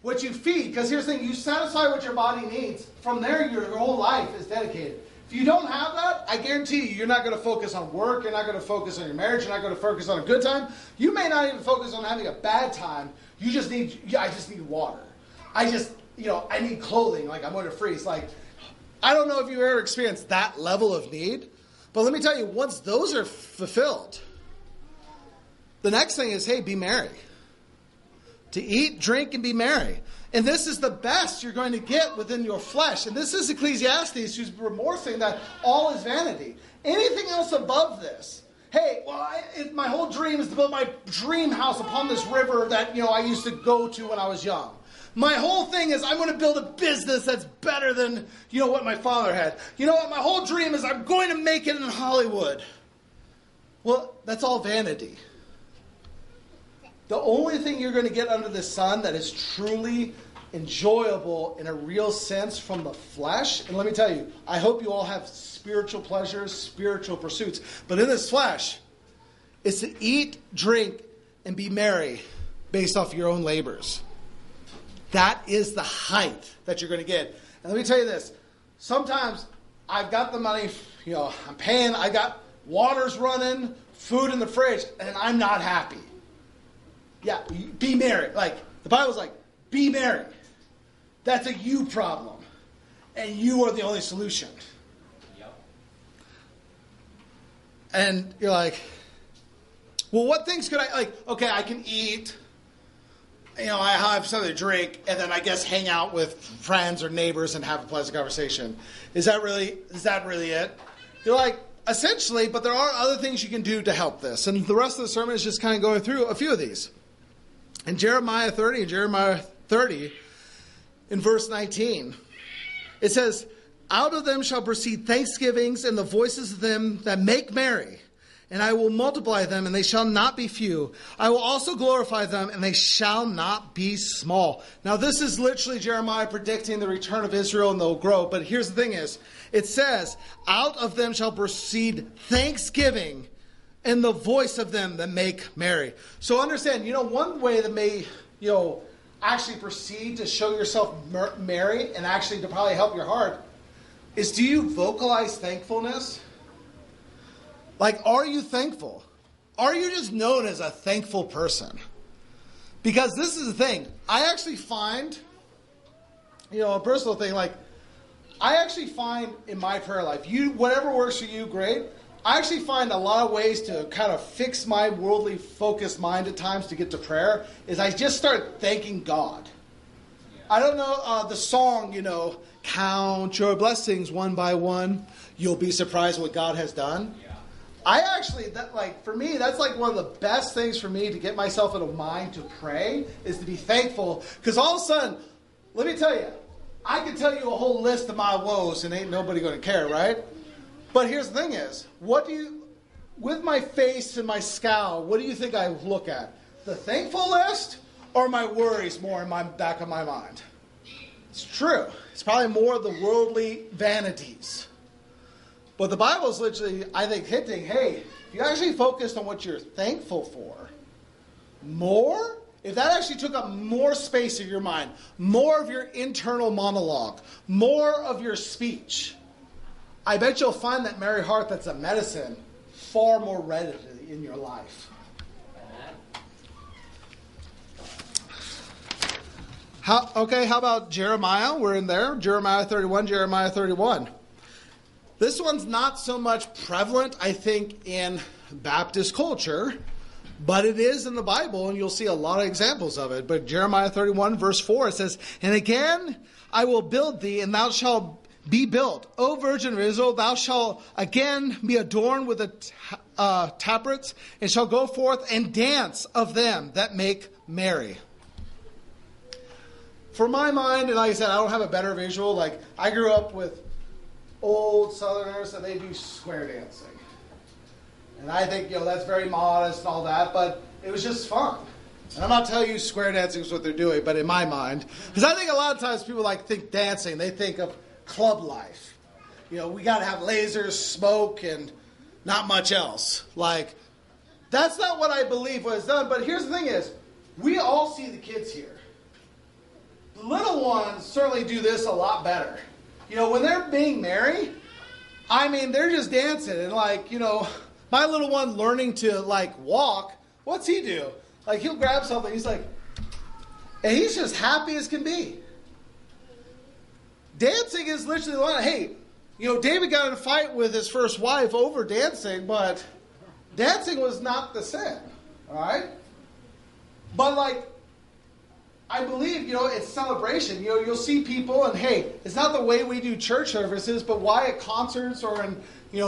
Speaker 3: what you feed. Because here's the thing, you satisfy what your body needs. From there, your whole life is dedicated. If you don't have that, I guarantee you're not going to focus on work. You're not going to focus on your marriage. You're not going to focus on a good time. You may not even focus on having a bad time. I just need water. I need clothing. Like, I'm going to freeze. Like, I don't know if you've ever experienced that level of need. But let me tell you, once those are fulfilled, the next thing is, hey, be merry. To eat, drink, and be merry. And this is the best you're going to get within your flesh. And this is Ecclesiastes who's remorse,ing that all is vanity. Anything else above this, hey, well, my whole dream is to build my dream house upon this river that, I used to go to when I was young. My whole thing is I'm going to build a business that's better than, what my father had. You know what? My whole dream is I'm going to make it in Hollywood. Well, that's all vanity. The only thing you're going to get under the sun that is truly enjoyable in a real sense from the flesh, and let me tell you, I hope you all have spiritual pleasures, spiritual pursuits, but in this flesh, it's to eat, drink, and be merry based off your own labors. That is the height that you're going to get. And let me tell you this, sometimes I've got the money, I'm paying, I got water's running, food in the fridge, and I'm not happy. Yeah, be merry. Like, the Bible's like, be merry. That's a you problem. And you are the only solution. Yep. And you're like, well, what things could okay, I can eat, I have something to drink, and then I guess hang out with friends or neighbors and have a pleasant conversation. Is that really it? You're like, essentially, but there are other things you can do to help this. And the rest of the sermon is just kind of going through a few of these. In Jeremiah 30, in verse 19, it says, out of them shall proceed thanksgivings and the voices of them that make merry. And I will multiply them, and they shall not be few. I will also glorify them, and they shall not be small. Now, this is literally Jeremiah predicting the return of Israel, and they'll grow. But here's the thing is, it says, out of them shall proceed thanksgiving and the voice of them that make merry. So understand, one way that may, actually proceed to show yourself merry and actually to probably help your heart is, do you vocalize thankfulness? Like, are you thankful? Are you just known as a thankful person? Because this is the thing. I actually find, a personal thing, like, I actually find in my prayer life, whatever works for you, great. I actually find a lot of ways to kind of fix my worldly focused mind at times to get to prayer is I just start thanking God. I don't know the song, count your blessings one by one. You'll be surprised what God has done. Yeah. I actually, for me, that's like one of the best things for me to get myself in a mind to pray is to be thankful. Because all of a sudden, let me tell you, I can tell you a whole list of my woes and ain't nobody going to care, right? But here's the thing is, with my face and my scowl, what do you think I look at? The thankful list or my worries more in my back of my mind? It's true. It's probably more of the worldly vanities. But the Bible is literally, I think, hinting, hey, if you actually focused on what you're thankful for, more, if that actually took up more space of your mind, more of your internal monologue, more of your speech, I bet you'll find that merry heart that's a medicine far more readily in your life. How about Jeremiah? We're in there. Jeremiah 31. This one's not so much prevalent, I think, in Baptist culture, but it is in the Bible, and you'll see a lot of examples of it. But Jeremiah 31, verse 4, it says, and again I will build thee, and thou shalt be built. O Virgin of Israel, thou shalt again be adorned with the tabrets, and shall go forth and dance of them that make merry. For my mind, and like I said, I don't have a better visual. Like, I grew up with old Southerners, and they do square dancing. And I think, that's very modest and all that, but it was just fun. And I'm not telling you square dancing is what they're doing, but in my mind, because I think a lot of times people think dancing, they think of club life. We got to have lasers, smoke, and not much else. That's not what I believe was done. But here's the thing is, we all see the kids here. The little ones certainly do this a lot better. When they're being merry, they're just dancing. And my little one learning to walk, what's he do? He'll grab something, he's and he's just happy as can be. Dancing is literally the one. Hey, David got in a fight with his first wife over dancing, but dancing was not the sin. All right? But I believe, it's celebration. You'll see people, and hey, it's not the way we do church services, but why at concerts or in,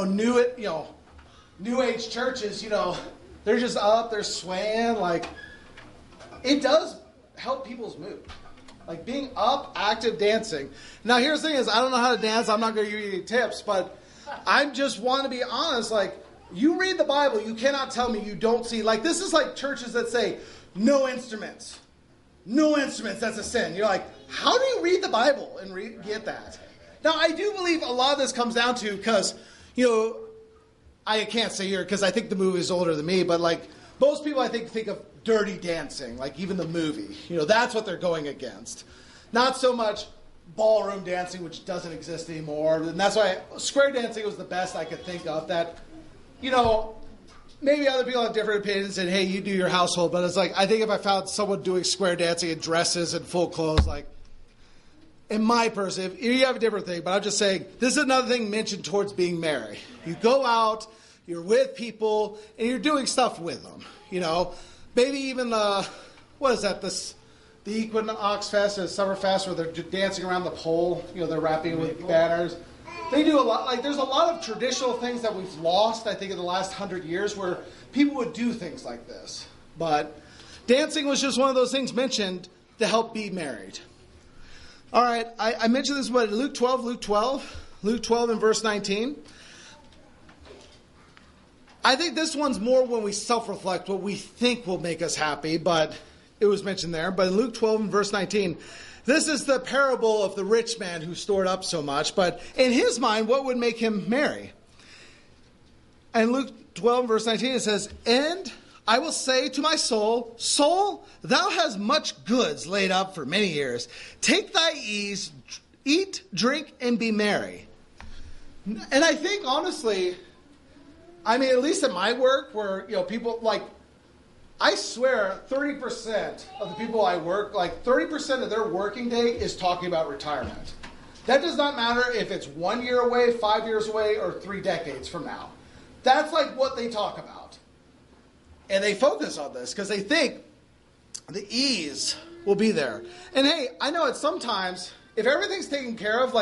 Speaker 3: New Age churches, they're just up, they're swaying. It does help people's mood. Being up, active, dancing. Now, here's the thing is, I don't know how to dance. I'm not going to give you any tips, but I just want to be honest. You read the Bible, you cannot tell me you don't see. This is churches that say, no instruments. No instruments, that's a sin. You're how do you read the Bible and get that? Now, I do believe a lot of this comes down to, because, I can't say here because I think the movie is older than me, but most people I think of Dirty Dancing, even the movie. That's what they're going against. Not so much ballroom dancing, which doesn't exist anymore. And that's why square dancing was the best I could think of. That, maybe other people have different opinions and, hey, you do your household. But it's I think if I found someone doing square dancing in dresses and full clothes, in my person, if you have a different thing. But I'm just saying, this is another thing mentioned towards being merry. You go out, you're with people, and you're doing stuff with them. Maybe even the Equinox Fest or Summer Fest where they're dancing around the pole. They're rapping with banners. They do a lot. There's a lot of traditional things that we've lost, I think, in the last 100 years where people would do things like this. But dancing was just one of those things mentioned to help be married. All right, I mentioned this, Luke 12 in verse 19. I think this one's more when we self-reflect, what we think will make us happy, but it was mentioned there. But in Luke 12 and verse 19, this is the parable of the rich man who stored up so much. But in his mind, what would make him merry? And Luke 12 verse 19, it says, "And I will say to my soul, Soul, thou hast much goods laid up for many years. Take thy ease, eat, drink, and be merry." And I think, honestly, at least at my work, where, people, I swear 30% of the people I work, 30% of their working day is talking about retirement. That does not matter if it's 1 year away, 5 years away, or 3 decades from now. That's what they talk about. And they focus on this because they think the ease will be there. And hey, I know it sometimes, if everything's taken care of,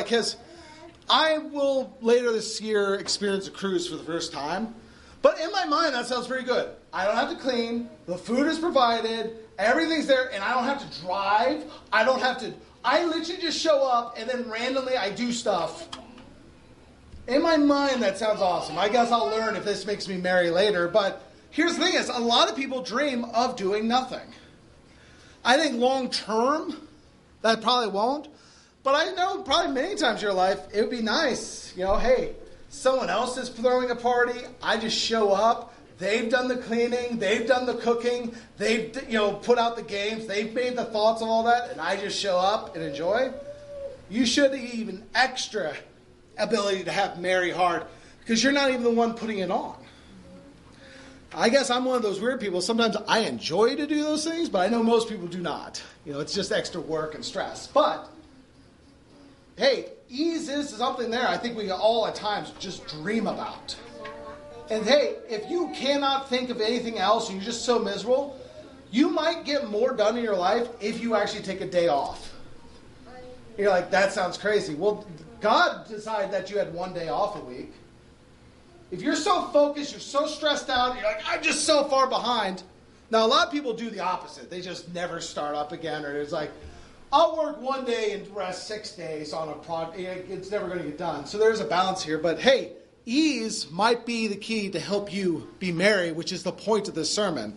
Speaker 3: I will later this year experience a cruise for the first time. But in my mind, that sounds pretty good. I don't have to clean. The food is provided. Everything's there. And I don't have to drive. I literally just show up and then randomly I do stuff. In my mind, that sounds awesome. I guess I'll learn if this makes me merry later. But here's the thing is, a lot of people dream of doing nothing. I think long term, that probably won't. But I know probably many times in your life, it would be nice. Hey, someone else is throwing a party. I just show up. They've done the cleaning. They've done the cooking. They've put out the games. They've made the thoughts of all that. And I just show up and enjoy. You should have even extra ability to have merry heart because you're not even the one putting it on. I guess I'm one of those weird people. Sometimes I enjoy to do those things, but I know most people do not. It's just extra work and stress. But hey, ease is something there I think we all at times just dream about. And hey, if you cannot think of anything else and you're just so miserable, you might get more done in your life if you actually take a day off. You're that sounds crazy. Well, God decided that you had 1 day off a week. If you're so focused, you're so stressed out, you're I'm just so far behind. Now, a lot of people do the opposite. They just never start up again, or it's I'll work 1 day and rest 6 days on a project. It's never going to get done. So there's a balance here. But hey, ease might be the key to help you be merry, which is the point of this sermon.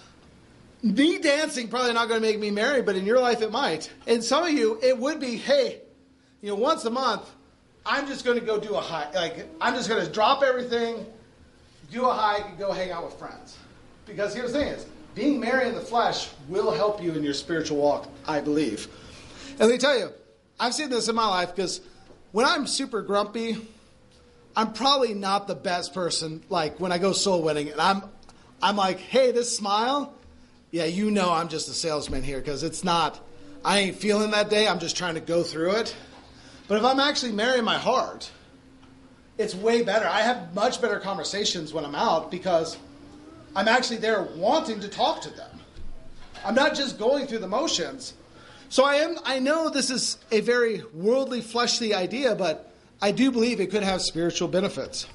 Speaker 3: Me dancing probably not going to make me merry, but in your life it might. And some of you, it would be, hey, once a month, I'm just going to go do a hike. I'm just going to drop everything, do a hike, and go hang out with friends. Because here's the thing is, being merry in the flesh will help you in your spiritual walk, I believe. And let me tell you, I've seen this in my life because when I'm super grumpy, I'm probably not the best person. Like when I go soul winning and I'm like, hey, this smile, yeah, you know I'm just a salesman here because it's not, I ain't feeling that day. I'm just trying to go through it. But if I'm actually merry in my heart, it's way better. I have much better conversations when I'm out because I'm actually there wanting to talk to them. I'm not just going through the motions. So I know this is a very worldly, fleshly idea, but I do believe it could have spiritual benefits.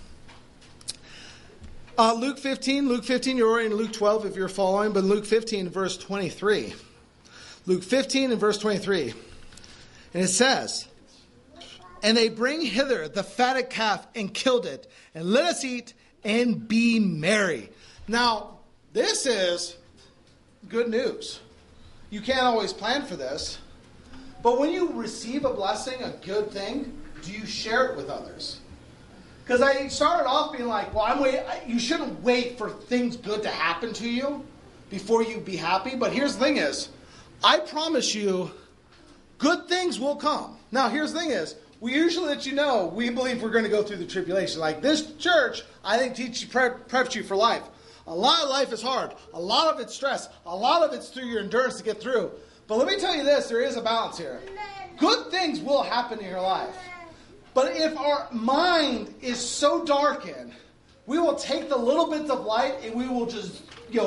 Speaker 3: Luke 15, you're already in Luke 12 if you're following, but Luke 15, verse 23. Luke 15 and verse 23. And it says, and they bring hither the fatted calf and killed it, and let us eat and be merry. Now, this is good news. You can't always plan for this. But when you receive a blessing, a good thing, do you share it with others? Because I started off being like, well, you shouldn't wait for things good to happen to you before you be happy. But here's the thing is, I promise you, good things will come. Now, here's the thing is, we usually let you know, we believe we're going to go through the tribulation. Like this church, I think preps you for life. A lot of life is hard. A lot of it's stress. A lot of it's through your endurance to get through. But let me tell you this, there is a balance here. Good things will happen in your life. But if our mind is so darkened, we will take the little bits of light and we will just,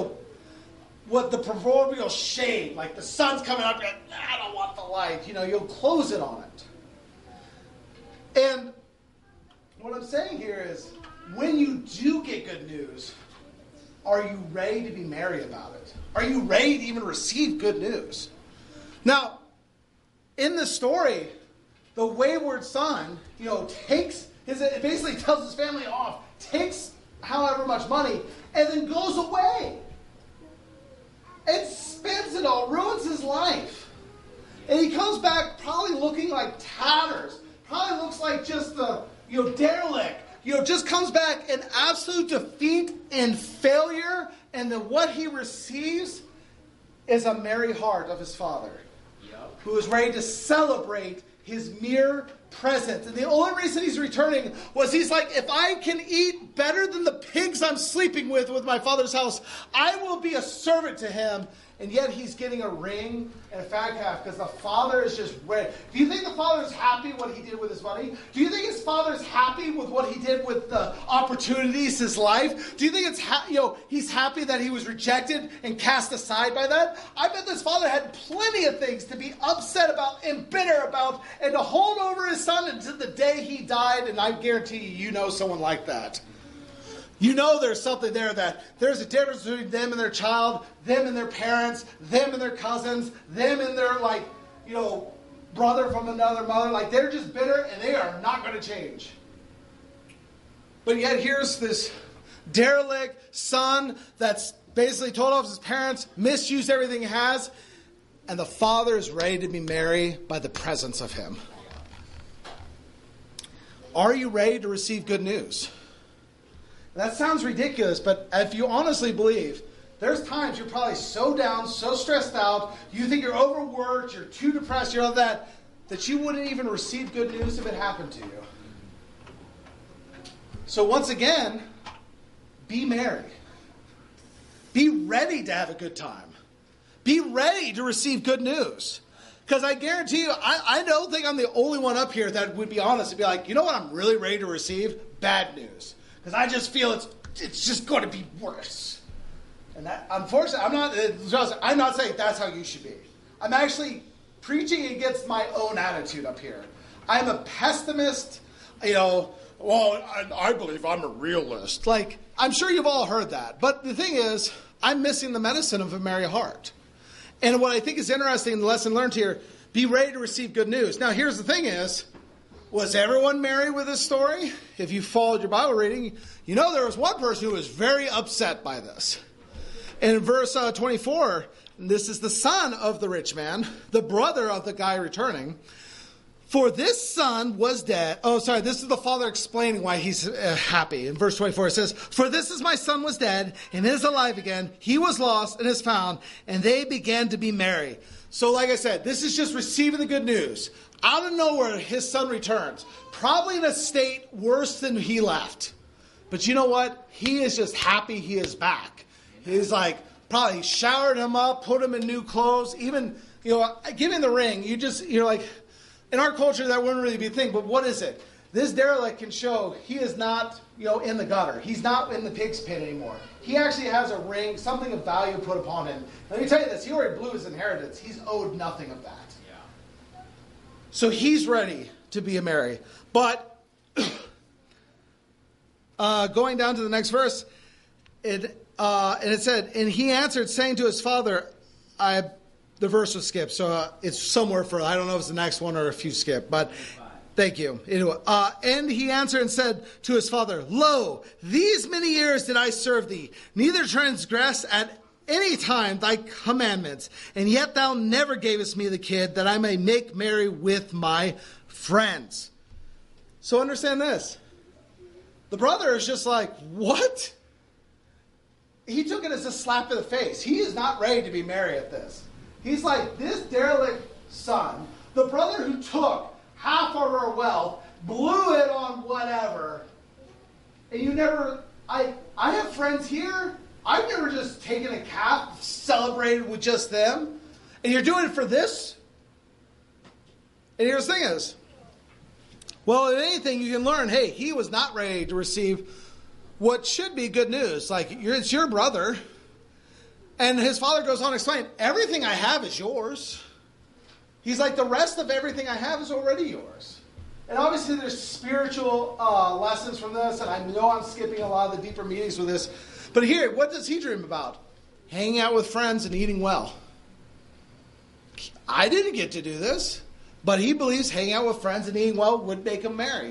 Speaker 3: what the proverbial shade, like the sun's coming up, and I don't want the light. You'll close it on it. And what I'm saying here is, when you do get good news, are you ready to be merry about it? Are you ready to even receive good news? Now, in the story, the wayward son, it basically tells his family off, takes however much money, and then goes away. And spends it all, ruins his life. And he comes back probably looking like tatters. Probably looks like just the, derelict. Just comes back in absolute defeat and failure. And then what he receives is a merry heart of his father. Who is ready to celebrate his mere presence. And the only reason he's returning was he's like, if I can eat better than the pigs I'm sleeping with my father's house, I will be a servant to him. And yet he's getting a ring and a fat calf because the father is just ready. Do you think the father is happy what he did with his money? Do you think his father is happy with what he did with the opportunities, his life? Do you think he's happy that he was rejected and cast aside by that? I bet this father had plenty of things to be upset about and bitter about and to hold over his son until the day he died. And I guarantee you know someone like that. There's something there that there's a difference between them and their child, them and their parents, them and their cousins, them and their, brother from another mother. Like, they're just bitter and they are not going to change. But yet here's this derelict son that's basically told off his parents, misused everything he has, and the father is ready to be merry by the presence of him. Are you ready to receive good news? That sounds ridiculous, but if you honestly believe, there's times you're probably so down, so stressed out, you think you're overworked, you're too depressed, you're all that you wouldn't even receive good news if it happened to you. So once again, be merry. Be ready to have a good time. Be ready to receive good news. Because I guarantee you, I don't think I'm the only one up here that would be honest and be like, you know what I'm really ready to receive? Bad news. Because I just feel it's just going to be worse. And that, unfortunately, I'm not saying that's how you should be. I'm actually preaching against my own attitude up here. I'm a pessimist, I believe I'm a realist. Like, I'm sure you've all heard that. But the thing is, I'm missing the medicine of a merry heart. And what I think is interesting in the lesson learned here, be ready to receive good news. Now, here's the thing is, was everyone merry with this story? If you followed your Bible reading, there was one person who was very upset by this. In verse 24, this is the son of the rich man, the brother of the guy returning. For this son was dead. Oh, sorry, this is the father explaining why he's happy. In verse 24 it says, for this is my son was dead and is alive again. He was lost and is found. And they began to be merry. So like I said, this is just receiving the good news. Out of nowhere, his son returns. Probably in a state worse than he left. But you know what? He is just happy he is back. He's like, probably showered him up, put him in new clothes. Even, give him the ring. You're like, in our culture, that wouldn't really be a thing. But what is it? This derelict can show he is not, in the gutter. He's not in the pig's pit anymore. He actually has a ring, something of value put upon him. Let me tell you this. He already blew his inheritance. He's owed nothing of that. Yeah. So he's ready to be a Mary. But going down to the next verse, and it said, and he answered, saying to his father, the verse was skipped, so it's somewhere for, I don't know if it's the next one or a few skip, but thank you. Anyway, and he answered and said to his father, Lo, these many years did I serve thee, neither transgress at any time thy commandments, and yet thou never gavest me the kid, that I may make merry with my friends. So understand this. The brother is just like, what? He took it as a slap in the face. He is not ready to be married at this. He's like, this derelict son, the brother who took half of our wealth, blew it on whatever, and you never, I have friends here, I've never just taken a calf, celebrated with just them, and you're doing it for this? And here's the thing is, well, if anything, you can learn, hey, he was not ready to receive what should be good news. Like, it's your brother. And his father goes on to explain, everything I have is yours. He's like, the rest of everything I have is already yours. And obviously there's spiritual lessons from this, and I know I'm skipping a lot of the deeper meanings with this. But here, what does he dream about? Hanging out with friends and eating well. I didn't get to do this. But he believes hanging out with friends and eating well would make him merry.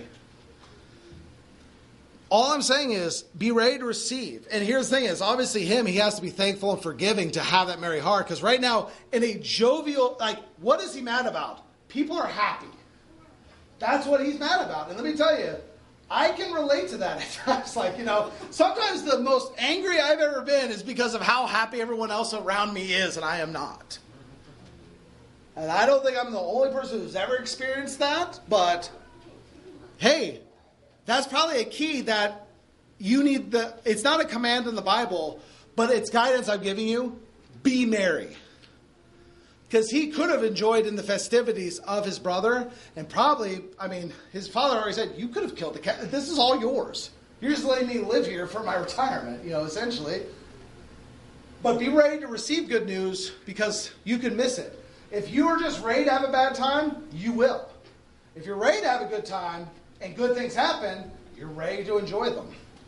Speaker 3: All I'm saying is, be ready to receive. And here's the thing is, obviously he has to be thankful and forgiving to have that merry heart. Because right now, in a jovial, what is he mad about? People are happy. That's what he's mad about. And let me tell you, I can relate to that. It's like, sometimes the most angry I've ever been is because of how happy everyone else around me is, and I am not. And I don't think I'm the only person who's ever experienced that, but hey, that's probably a key that you need. It's not a command in the Bible, but it's guidance I'm giving you. Be merry. Because he could have enjoyed in the festivities of his brother, and probably, his father already said, you could have killed the cat. This is all yours. You're just letting me live here for my retirement, essentially. But be ready to receive good news, because you can miss it. If you are just ready to have a bad time, you will. If you're ready to have a good time and good things happen, you're ready to enjoy them.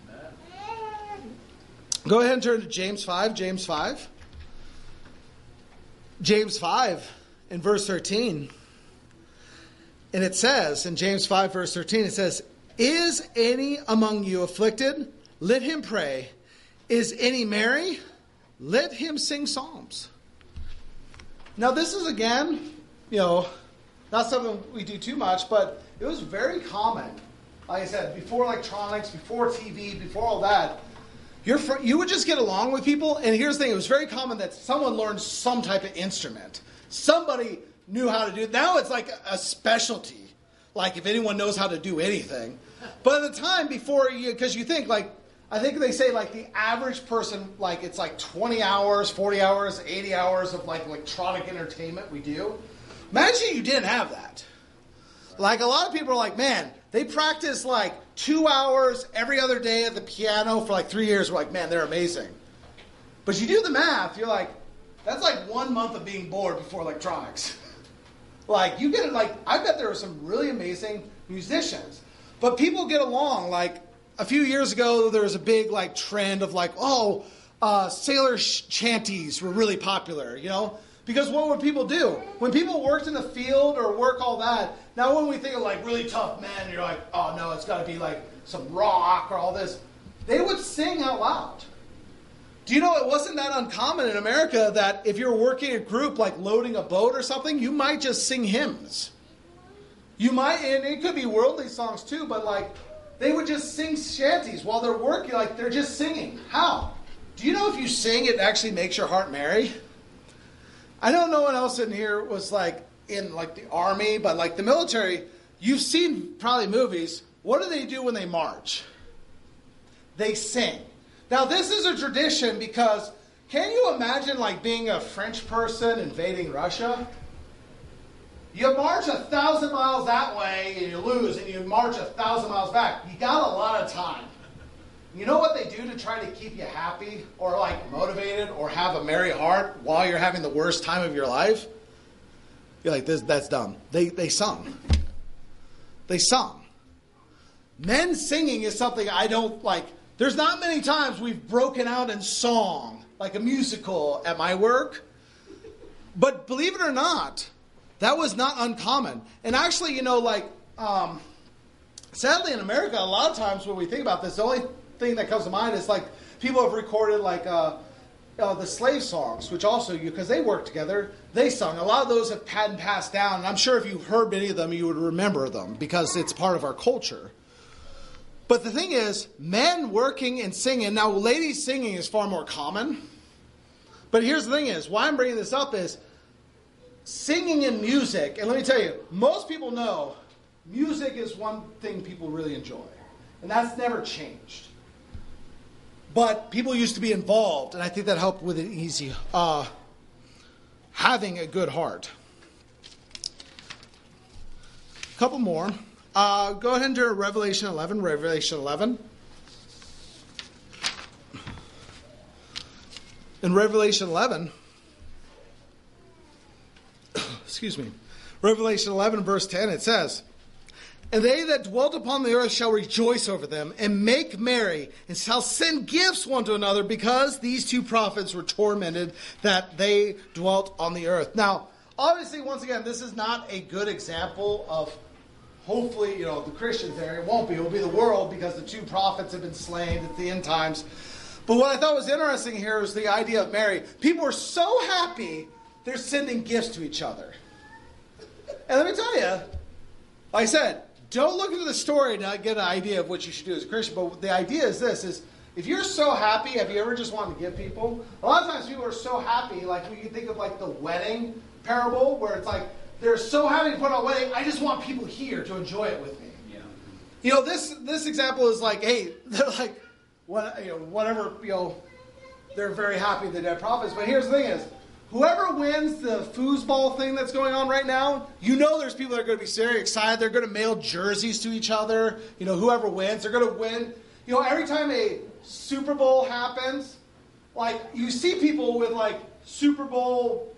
Speaker 3: Go ahead and turn to James 5. James 5. James 5 in verse 13. And it says, in James 5 verse 13, it says, Is any among you afflicted? Let him pray. Is any merry? Let him sing psalms. Now, this is, again, not something we do too much, but it was very common. Like I said, before electronics, before TV, before all that, you would just get along with people. And here's the thing. It was very common that someone learned some type of instrument. Somebody knew how to do it. Now it's like a specialty. Like if anyone knows how to do anything. But at the time before, because you think I think they say the average person, it's 20 hours, 40 hours, 80 hours of electronic entertainment we do. Imagine you didn't have that. A lot of people are like, man, they practice 2 hours every other day at the piano for 3 years. We're like, man, they're amazing. But you do the math, you're like, that's 1 month of being bored before electronics. You get it, I bet there are some really amazing musicians. But people get along, a few years ago, there was a big trend of sailor chanties were really popular, Because what would people do? When people worked in the field or work all that, now when we think of really tough men, you're like, oh no, it's got to be some rock or all this. They would sing out loud. Do you know it wasn't that uncommon in America that if you're working a group loading a boat or something, you might just sing hymns. You might, and it could be worldly songs too, but they would just sing shanties while they're working, they're just singing. How? Do you know if you sing, it actually makes your heart merry? I know no one else in here was like in like the army, but like the military, you've seen probably movies. What do they do when they march? They sing. Now this is a tradition because can you imagine like being a French person invading Russia? You march 1,000 miles that way and you lose, and you march 1,000 miles back. You got a lot of time. You know what they do to try to keep you happy or like motivated or have a merry heart while you're having the worst time of your life? You're like, that's dumb. They sung. They sung. Men singing is something I don't like. There's not many times we've broken out in song, like a musical at my work. But believe it or not, that was not uncommon. And actually, you know, like, sadly in America, a lot of times when we think about this, the only thing that comes to mind is like people have recorded like the slave songs, which also, because they worked together, they sung. A lot of those have been passed down. And I'm sure if you heard many of them, you would remember them because it's part of our culture. But the thing is, men working and singing, now ladies singing is far more common. But here's the thing is, why I'm bringing this up is, singing and music, and let me tell you, most people know music is one thing people really enjoy. And that's never changed. But people used to be involved, and I think that helped with it easy. Having a good heart. A couple more. Go ahead and do Revelation 11. Revelation 11. In Revelation 11... excuse me, Revelation 11, verse 10, it says, "And they that dwelt upon the earth shall rejoice over them, and make merry, and shall send gifts one to another, because these two prophets were tormented that they dwelt on the earth." Now, obviously, once again, this is not a good example of, hopefully, you know, the Christians there. It won't be. It will be the world, because the two prophets have been slain at the end times. But what I thought was interesting here is the idea of Mary. People are so happy, they're sending gifts to each other. And let me tell you, like I said, don't look into the story to get an idea of what you should do as a Christian. But the idea is this, is if you're so happy, have you ever just wanted to give people? A lot of times people are so happy, like we can think of like the wedding parable, where it's like, they're so happy to put on a wedding, I just want people here to enjoy it with me. Yeah. You know, this example is like, hey, they're like, whatever, you know, they're very happy the dead prophets. But here's the thing is, whoever wins the foosball thing that's going on right now, you know there's people that are going to be very excited. They're going to mail jerseys to each other. You know, whoever wins, they're going to win. You know, every time a Super Bowl happens, like, you see people with, like, Super Bowl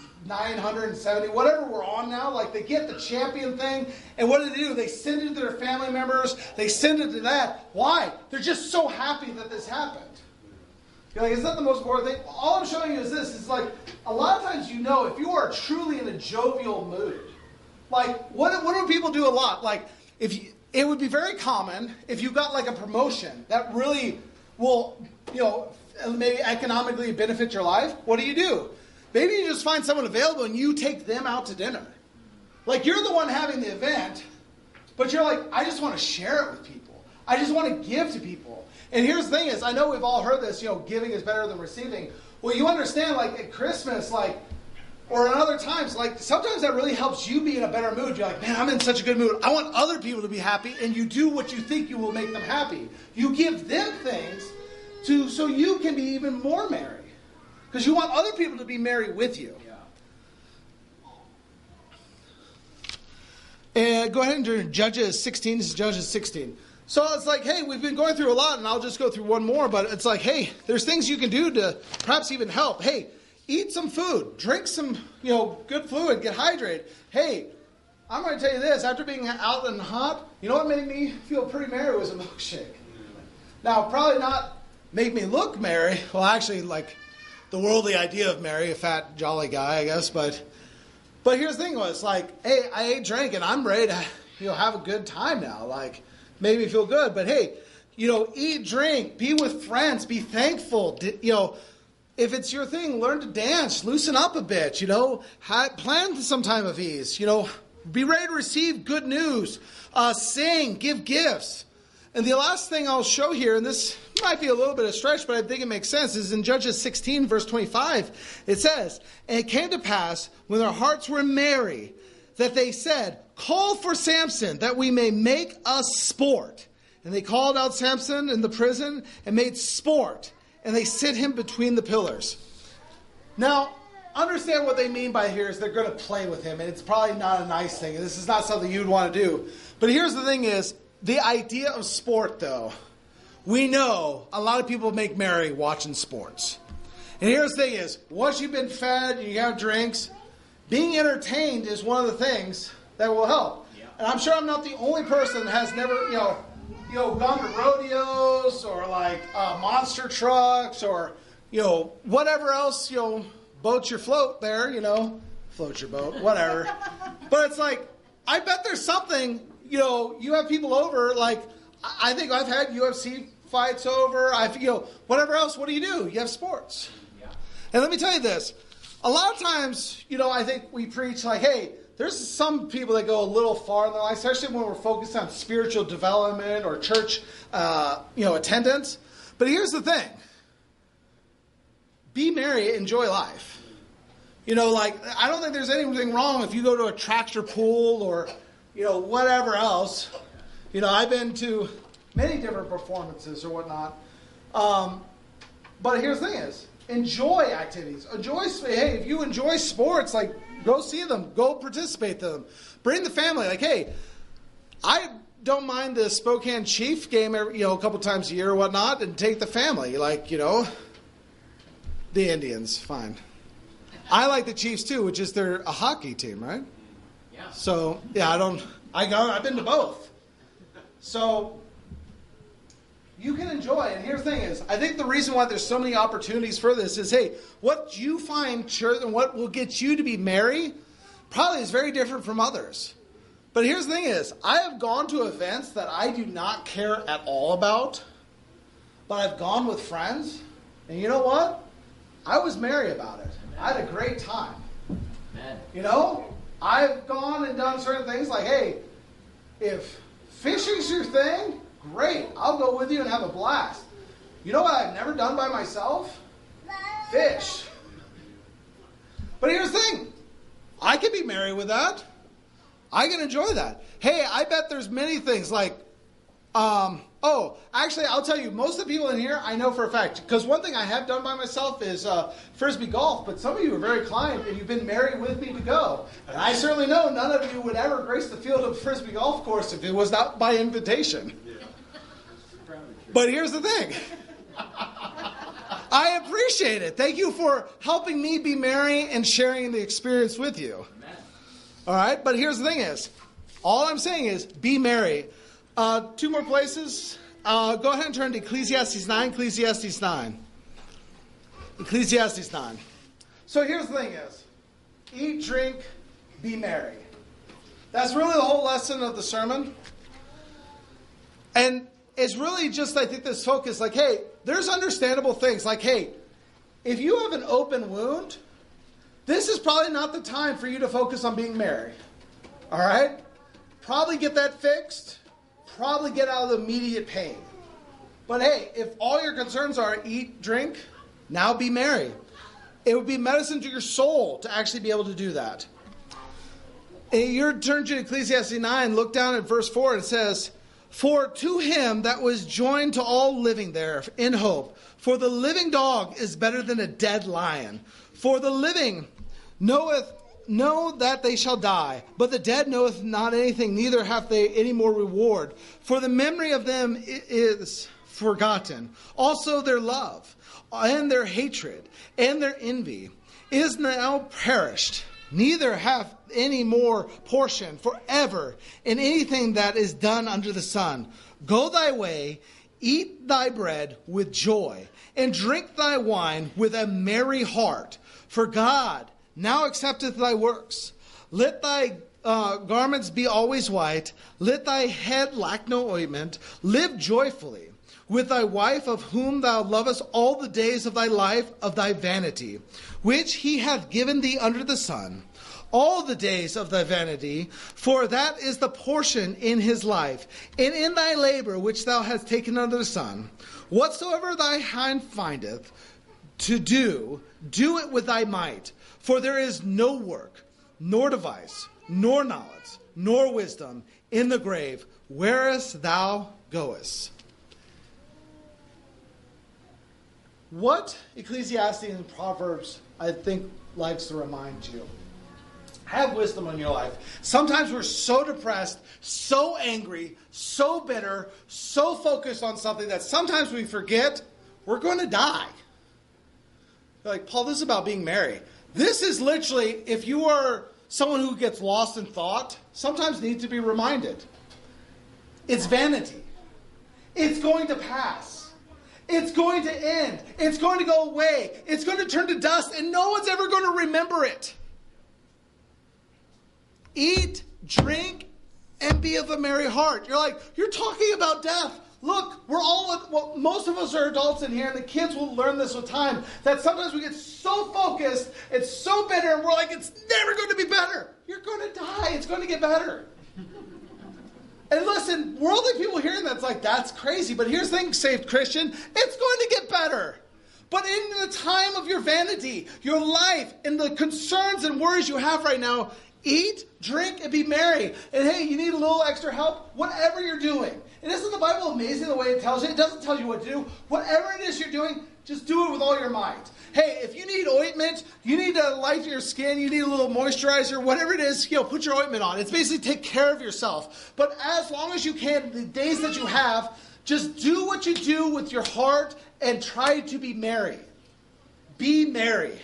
Speaker 3: 970, whatever we're on now, like, they get the champion thing, and what do? They send it to their family members. They send it to that. Why? They're just so happy that this happened. You're like, is that the most important thing? All I'm showing you is this. It's like, a lot of times you know if you are truly in a jovial mood. Like, what do people do a lot? Like, it would be very common if you got like a promotion that really will, you know, maybe economically benefit your life. What do? Maybe you just find someone available and you take them out to dinner. Like, you're the one having the event, but you're like, I just want to share it with people. I just want to give to people. And here's the thing is, I know we've all heard this, you know, giving is better than receiving. Well, you understand, like, at Christmas, like, or in other times, like, sometimes that really helps you be in a better mood. You're like, man, I'm in such a good mood. I want other people to be happy, and you do what you think you will make them happy. You give them things so you can be even more merry. Because you want other people to be merry with you. Yeah. And go ahead and do Judges 16. This is Judges 16. So it's like, hey, we've been going through a lot, and I'll just go through one more, but it's like, hey, there's things you can do to perhaps even help. Hey, eat some food, drink some, you know, good fluid, get hydrated. Hey, I'm going to tell you this, after being out and hot, you know what made me feel pretty merry was a milkshake. Now, probably not make me look merry. Well, actually, like the worldly idea of merry, a fat, jolly guy, I guess, but here's the thing was, like, hey, I ate, drank, and I'm ready to, you know, have a good time now, like, made me feel good. But hey, you know, eat, drink, be with friends, be thankful. You know, if it's your thing, learn to dance, loosen up a bit, you know, plan some time of ease, you know, be ready to receive good news, sing, give gifts. And the last thing I'll show here, and this might be a little bit of a stretch, but I think it makes sense, is in Judges 16, verse 25. It says, "And it came to pass, when their hearts were merry, that they said, Call for Samson, that we may make us sport. And they called out Samson in the prison and made sport, and they set him between the pillars." Now, understand what they mean by here is they're going to play with him, and it's probably not a nice thing. This is not something you'd want to do. But here's the thing is, the idea of sport, though, we know a lot of people make merry watching sports. And here's the thing is, once you've been fed and you have drinks, being entertained is one of the things that will help. Yeah. And I'm sure I'm not the only person that has never, gone to rodeos or like monster trucks or, whatever else, boats your float there, float your boat, whatever. But it's like, I bet there's something, you have people over, like, I think I've had UFC fights over, whatever else, what do? You have sports. Yeah. And let me tell you this, a lot of times, I think we preach like, hey, there's some people that go a little far in their life, especially when we're focused on spiritual development or church, attendance. But here's the thing. Be merry, enjoy life. I don't think there's anything wrong if you go to a tractor pool or, whatever else. I've been to many different performances or whatnot. But here's the thing is, enjoy activities. Hey, if you enjoy sports, like, go see them. Go participate in them. Bring the family. Like, hey, I don't mind the Spokane Chief game, a couple times a year or whatnot, and take the family. Like, the Indians, fine. I like the Chiefs too, which is they're a hockey team, right? Yeah. So, yeah, I've been to both. So, you can enjoy it. And here's the thing is, I think the reason why there's so many opportunities for this is, hey, what you find church and what will get you to be merry probably is very different from others. But here's the thing is, I have gone to events that I do not care at all about, but I've gone with friends, and you know what? I was merry about it. I had a great time. I've gone and done certain things like, hey, if fishing's your thing, great. I'll go with you and have a blast. You know what I've never done by myself? Fish. But here's the thing. I can be merry with that. I can enjoy that. Hey, I bet there's many things like, actually, I'll tell you, most of the people in here, I know for a fact, because one thing I have done by myself is Frisbee golf, but some of you are very kind, and you've been merry with me to go. And I certainly know none of you would ever grace the field of Frisbee golf course if it was not by invitation. But here's the thing. I appreciate it. Thank you for helping me be merry and sharing the experience with you. All right, but here's the thing is, all I'm saying is be merry. Two more places. Go ahead and turn to Ecclesiastes 9. Ecclesiastes 9. Ecclesiastes 9. So here's the thing is, eat, drink, be merry. That's really the whole lesson of the sermon. And it's really just, I think, this focus, like, hey, there's understandable things. Like, hey, if you have an open wound, this is probably not the time for you to focus on being merry. All right? Probably get that fixed. Probably get out of the immediate pain. But hey, if all your concerns are eat, drink, now be merry. It would be medicine to your soul to actually be able to do that. And you turn to Ecclesiastes 9, look down at verse 4, and it says, "For to him that was joined to all living there in hope, for the living dog is better than a dead lion. For the living know that they shall die, but the dead knoweth not anything, neither have they any more reward. For the memory of them is forgotten. Also their love, and their hatred, and their envy is now perished. Neither have any more portion forever in anything that is done under the sun. Go thy way, eat thy bread with joy, and drink thy wine with a merry heart. For God now accepteth thy works. Let thy garments be always white. Let thy head lack no ointment. Live joyfully with thy wife, of whom thou lovest all the days of thy life of thy vanity, which he hath given thee under the sun. all the days of thy vanity, for that is the portion in his life, and in thy labor which thou hast taken under the sun. Whatsoever thy hand findeth to do, do it with thy might. For there is no work, nor device, nor knowledge, nor wisdom in the grave, whereas thou goest. What Ecclesiastes and Proverbs, I think, likes to remind you. Have wisdom in your life. Sometimes we're so depressed, so angry, so bitter, so focused on something that sometimes we forget we're going to die. Like, Paul, this is about being merry. This is literally, if you are someone who gets lost in thought, sometimes needs to be reminded. It's vanity. It's going to pass. It's going to end. It's going to go away. It's going to turn to dust, and no one's ever going to remember it. Eat, drink, and be of a merry heart. You're like, you're talking about death. Look, we're all, well, most of us are adults in here, and the kids will learn this with time, that sometimes we get so focused, it's so bitter, and we're like, it's never going to be better. You're going to die. It's going to get better. And listen, worldly people hearing that's like, that's crazy. But here's the thing, saved Christian, it's going to get better. But in the time of your vanity, your life, and the concerns and worries you have right now, eat, drink, and be merry. And hey, you need a little extra help? Whatever you're doing. And isn't the Bible amazing the way it tells you? It doesn't tell you what to do. Whatever it is you're doing, just do it with all your might. Hey, if you need ointment, you need to light your skin, you need a little moisturizer, whatever it is, put your ointment on. It's basically take care of yourself. But as long as you can, the days that you have, just do what you do with your heart and try to be merry. Be merry.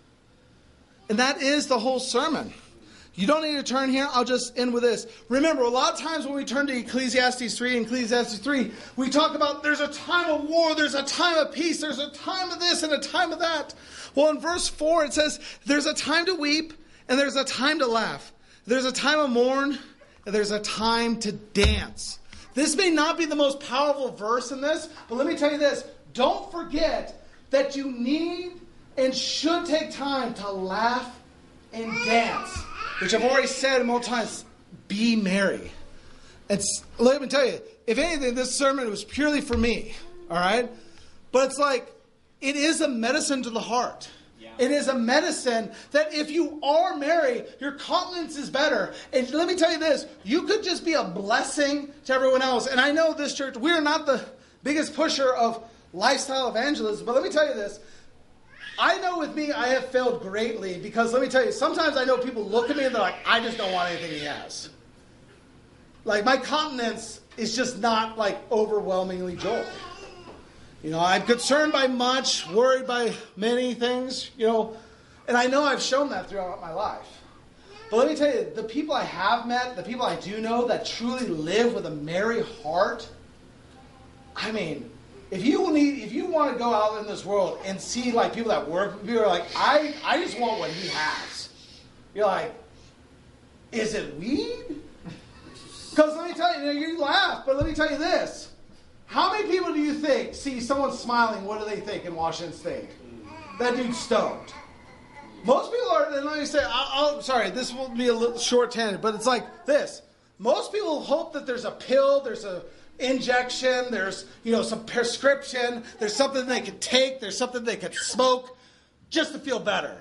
Speaker 3: And that is the whole sermon. You don't need to turn here. I'll just end with this. Remember, a lot of times when we turn to Ecclesiastes 3 and Ecclesiastes 3, we talk about there's a time of war, there's a time of peace, there's a time of this and a time of that. Well, in verse 4, it says, there's a time to weep and there's a time to laugh. There's a time of mourn and there's a time to dance. This may not be the most powerful verse in this, but let me tell you this. Don't forget that you need and should take time to laugh and dance. Which I've already said multiple times, be merry. And let me tell you, if anything, this sermon was purely for me. All right? But it's like, it is a medicine to the heart. Yeah. It is a medicine that if you are merry, your countenance is better. And let me tell you this, you could just be a blessing to everyone else. And I know this church, we are not the biggest pusher of lifestyle evangelism, but let me tell you this. I know with me, I have failed greatly because let me tell you, sometimes I know people look at me and they're like, I just don't want anything he has. Like my countenance is just not like overwhelmingly joy. You know, I'm concerned by much, worried by many things, you know, and I know I've shown that throughout my life. But let me tell you, the people I have met, the people I do know that truly live with a merry heart, I mean, if you want to go out in this world and see like people that work, people are like, I just want what he has. You're like, is it weed? Because let me tell you, you laugh, but let me tell you this. How many people do you think see someone smiling, what do they think in Washington State? That dude's stoned. Most people are, and let me say, sorry, this will be a little short-handed, but it's like this. Most people hope that there's a pill, there's a injection, there's, some prescription, there's something they could take, there's something they could smoke just to feel better.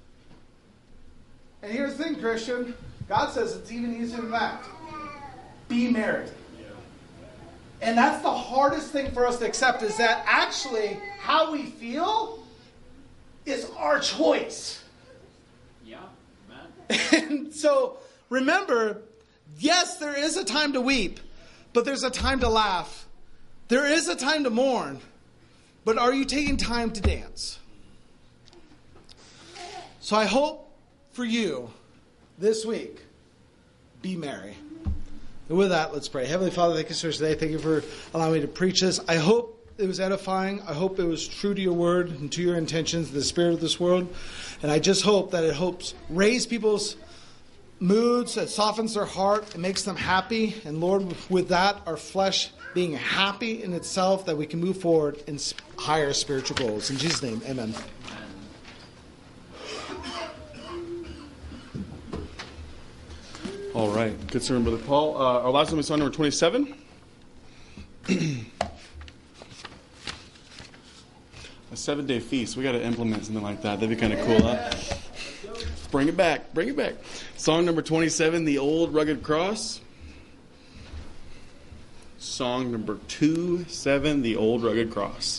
Speaker 3: And here's the thing, Christian. God says it's even easier than that. Be merry. Yeah. And that's the hardest thing for us to accept, is that actually how we feel is our choice.
Speaker 2: Yeah, man.
Speaker 3: And so remember, yes, there is a time to weep, but there's a time to laugh. There is a time to mourn, but are you taking time to dance? So I hope for you this week, be merry. And with that, let's pray. Heavenly Father, thank you for today. Thank you for allowing me to preach this. I hope it was edifying. I hope it was true to your word and to your intentions, the spirit of this world. And I just hope that it helps raise people's moods, it softens their heart, it makes them happy. And Lord, with that, our flesh being happy in itself, that we can move forward in higher spiritual goals. In Jesus' name, amen.
Speaker 1: All right. Good sermon, Brother Paul. Our last one is song number 27. A 7-day feast. We got to implement something like that. That'd be kind of cool, huh? Bring it back. Bring it back. Song number 27, The Old Rugged Cross. Song number 27, The Old Rugged Cross.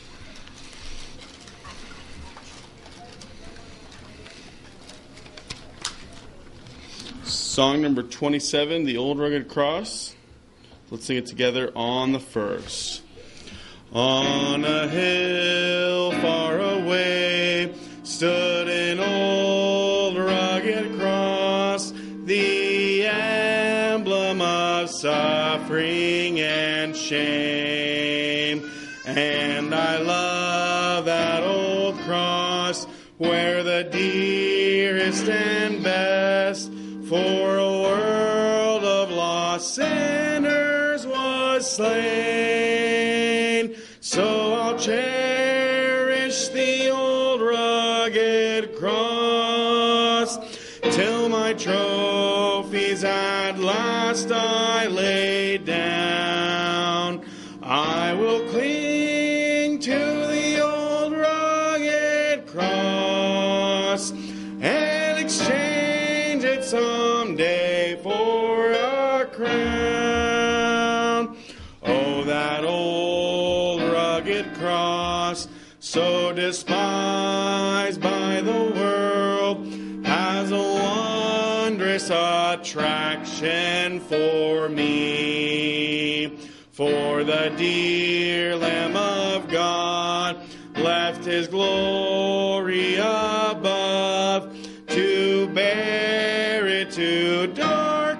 Speaker 1: Song number 27, The Old Rugged Cross. Let's sing it together on the first. On a hill far away stood an old rugged cross, the emblem of suffering and shame. And I love that old cross where the dearest and best for a world of lost sinners was slain. So I'll cherish the old rugged cross till my trophies at last I lay down. I will cling to the old rugged cross and exchange it someday for a crown. Oh, that old rugged cross, so despised by the world, has a wondrous attraction for me. For the dear Lamb of God left his glory above to bear it to dark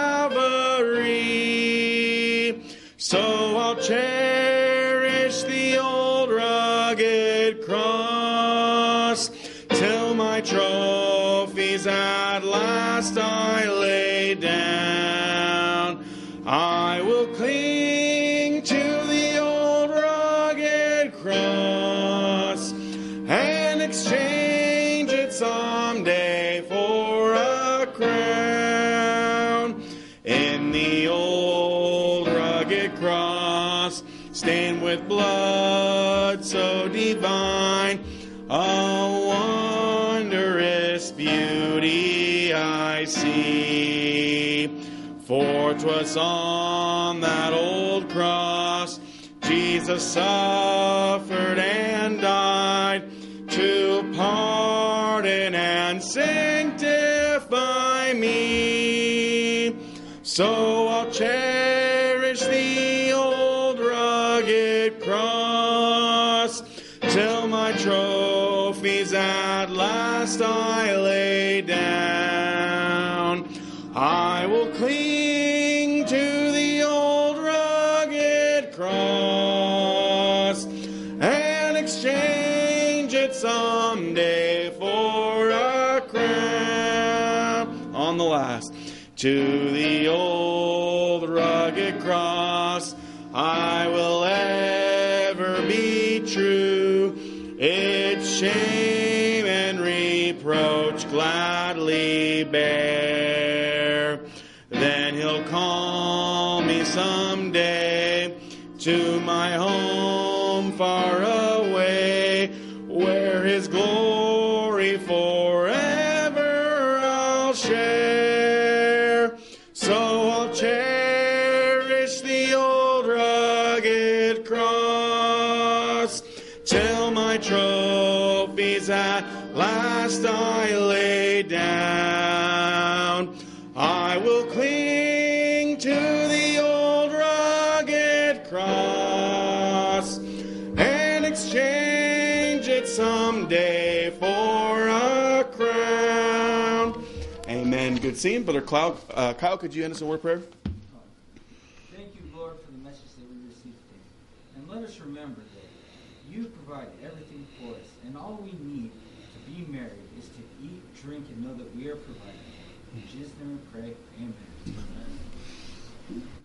Speaker 1: Calvary. So I'll cherish the old rugged cross till my trophies at last I lay down. I will cling to the old rugged cross and exchange it someday for a crown. In the old rugged cross, stained with blood so divine, a wondrous beauty I see. For 'twas on that old cross Jesus suffered and died to pardon and sanctify me. So I'll cherish the old rugged cross till my trophies at last I lay down. I will cling to the old rugged cross and exchange it someday for a crown. On the last. To the old rugged cross I will ever be true. Its shame and reproach gladly bear. Then he'll call me someday to my home far away, where his glory forever I'll share. So I'll cherish the old rugged cross till my trophies at last I lay down. I will cling to the old rugged cross and exchange it someday for a crown. Amen. Good seeing. Brother Kyle, could you end us in a word of prayer?
Speaker 5: Thank you, Lord, for the message that we received today. And let us remember that you provide everything for us, and all we need to be married is to eat, drink, and know that we are provided. In Jesus' name we pray. Amen.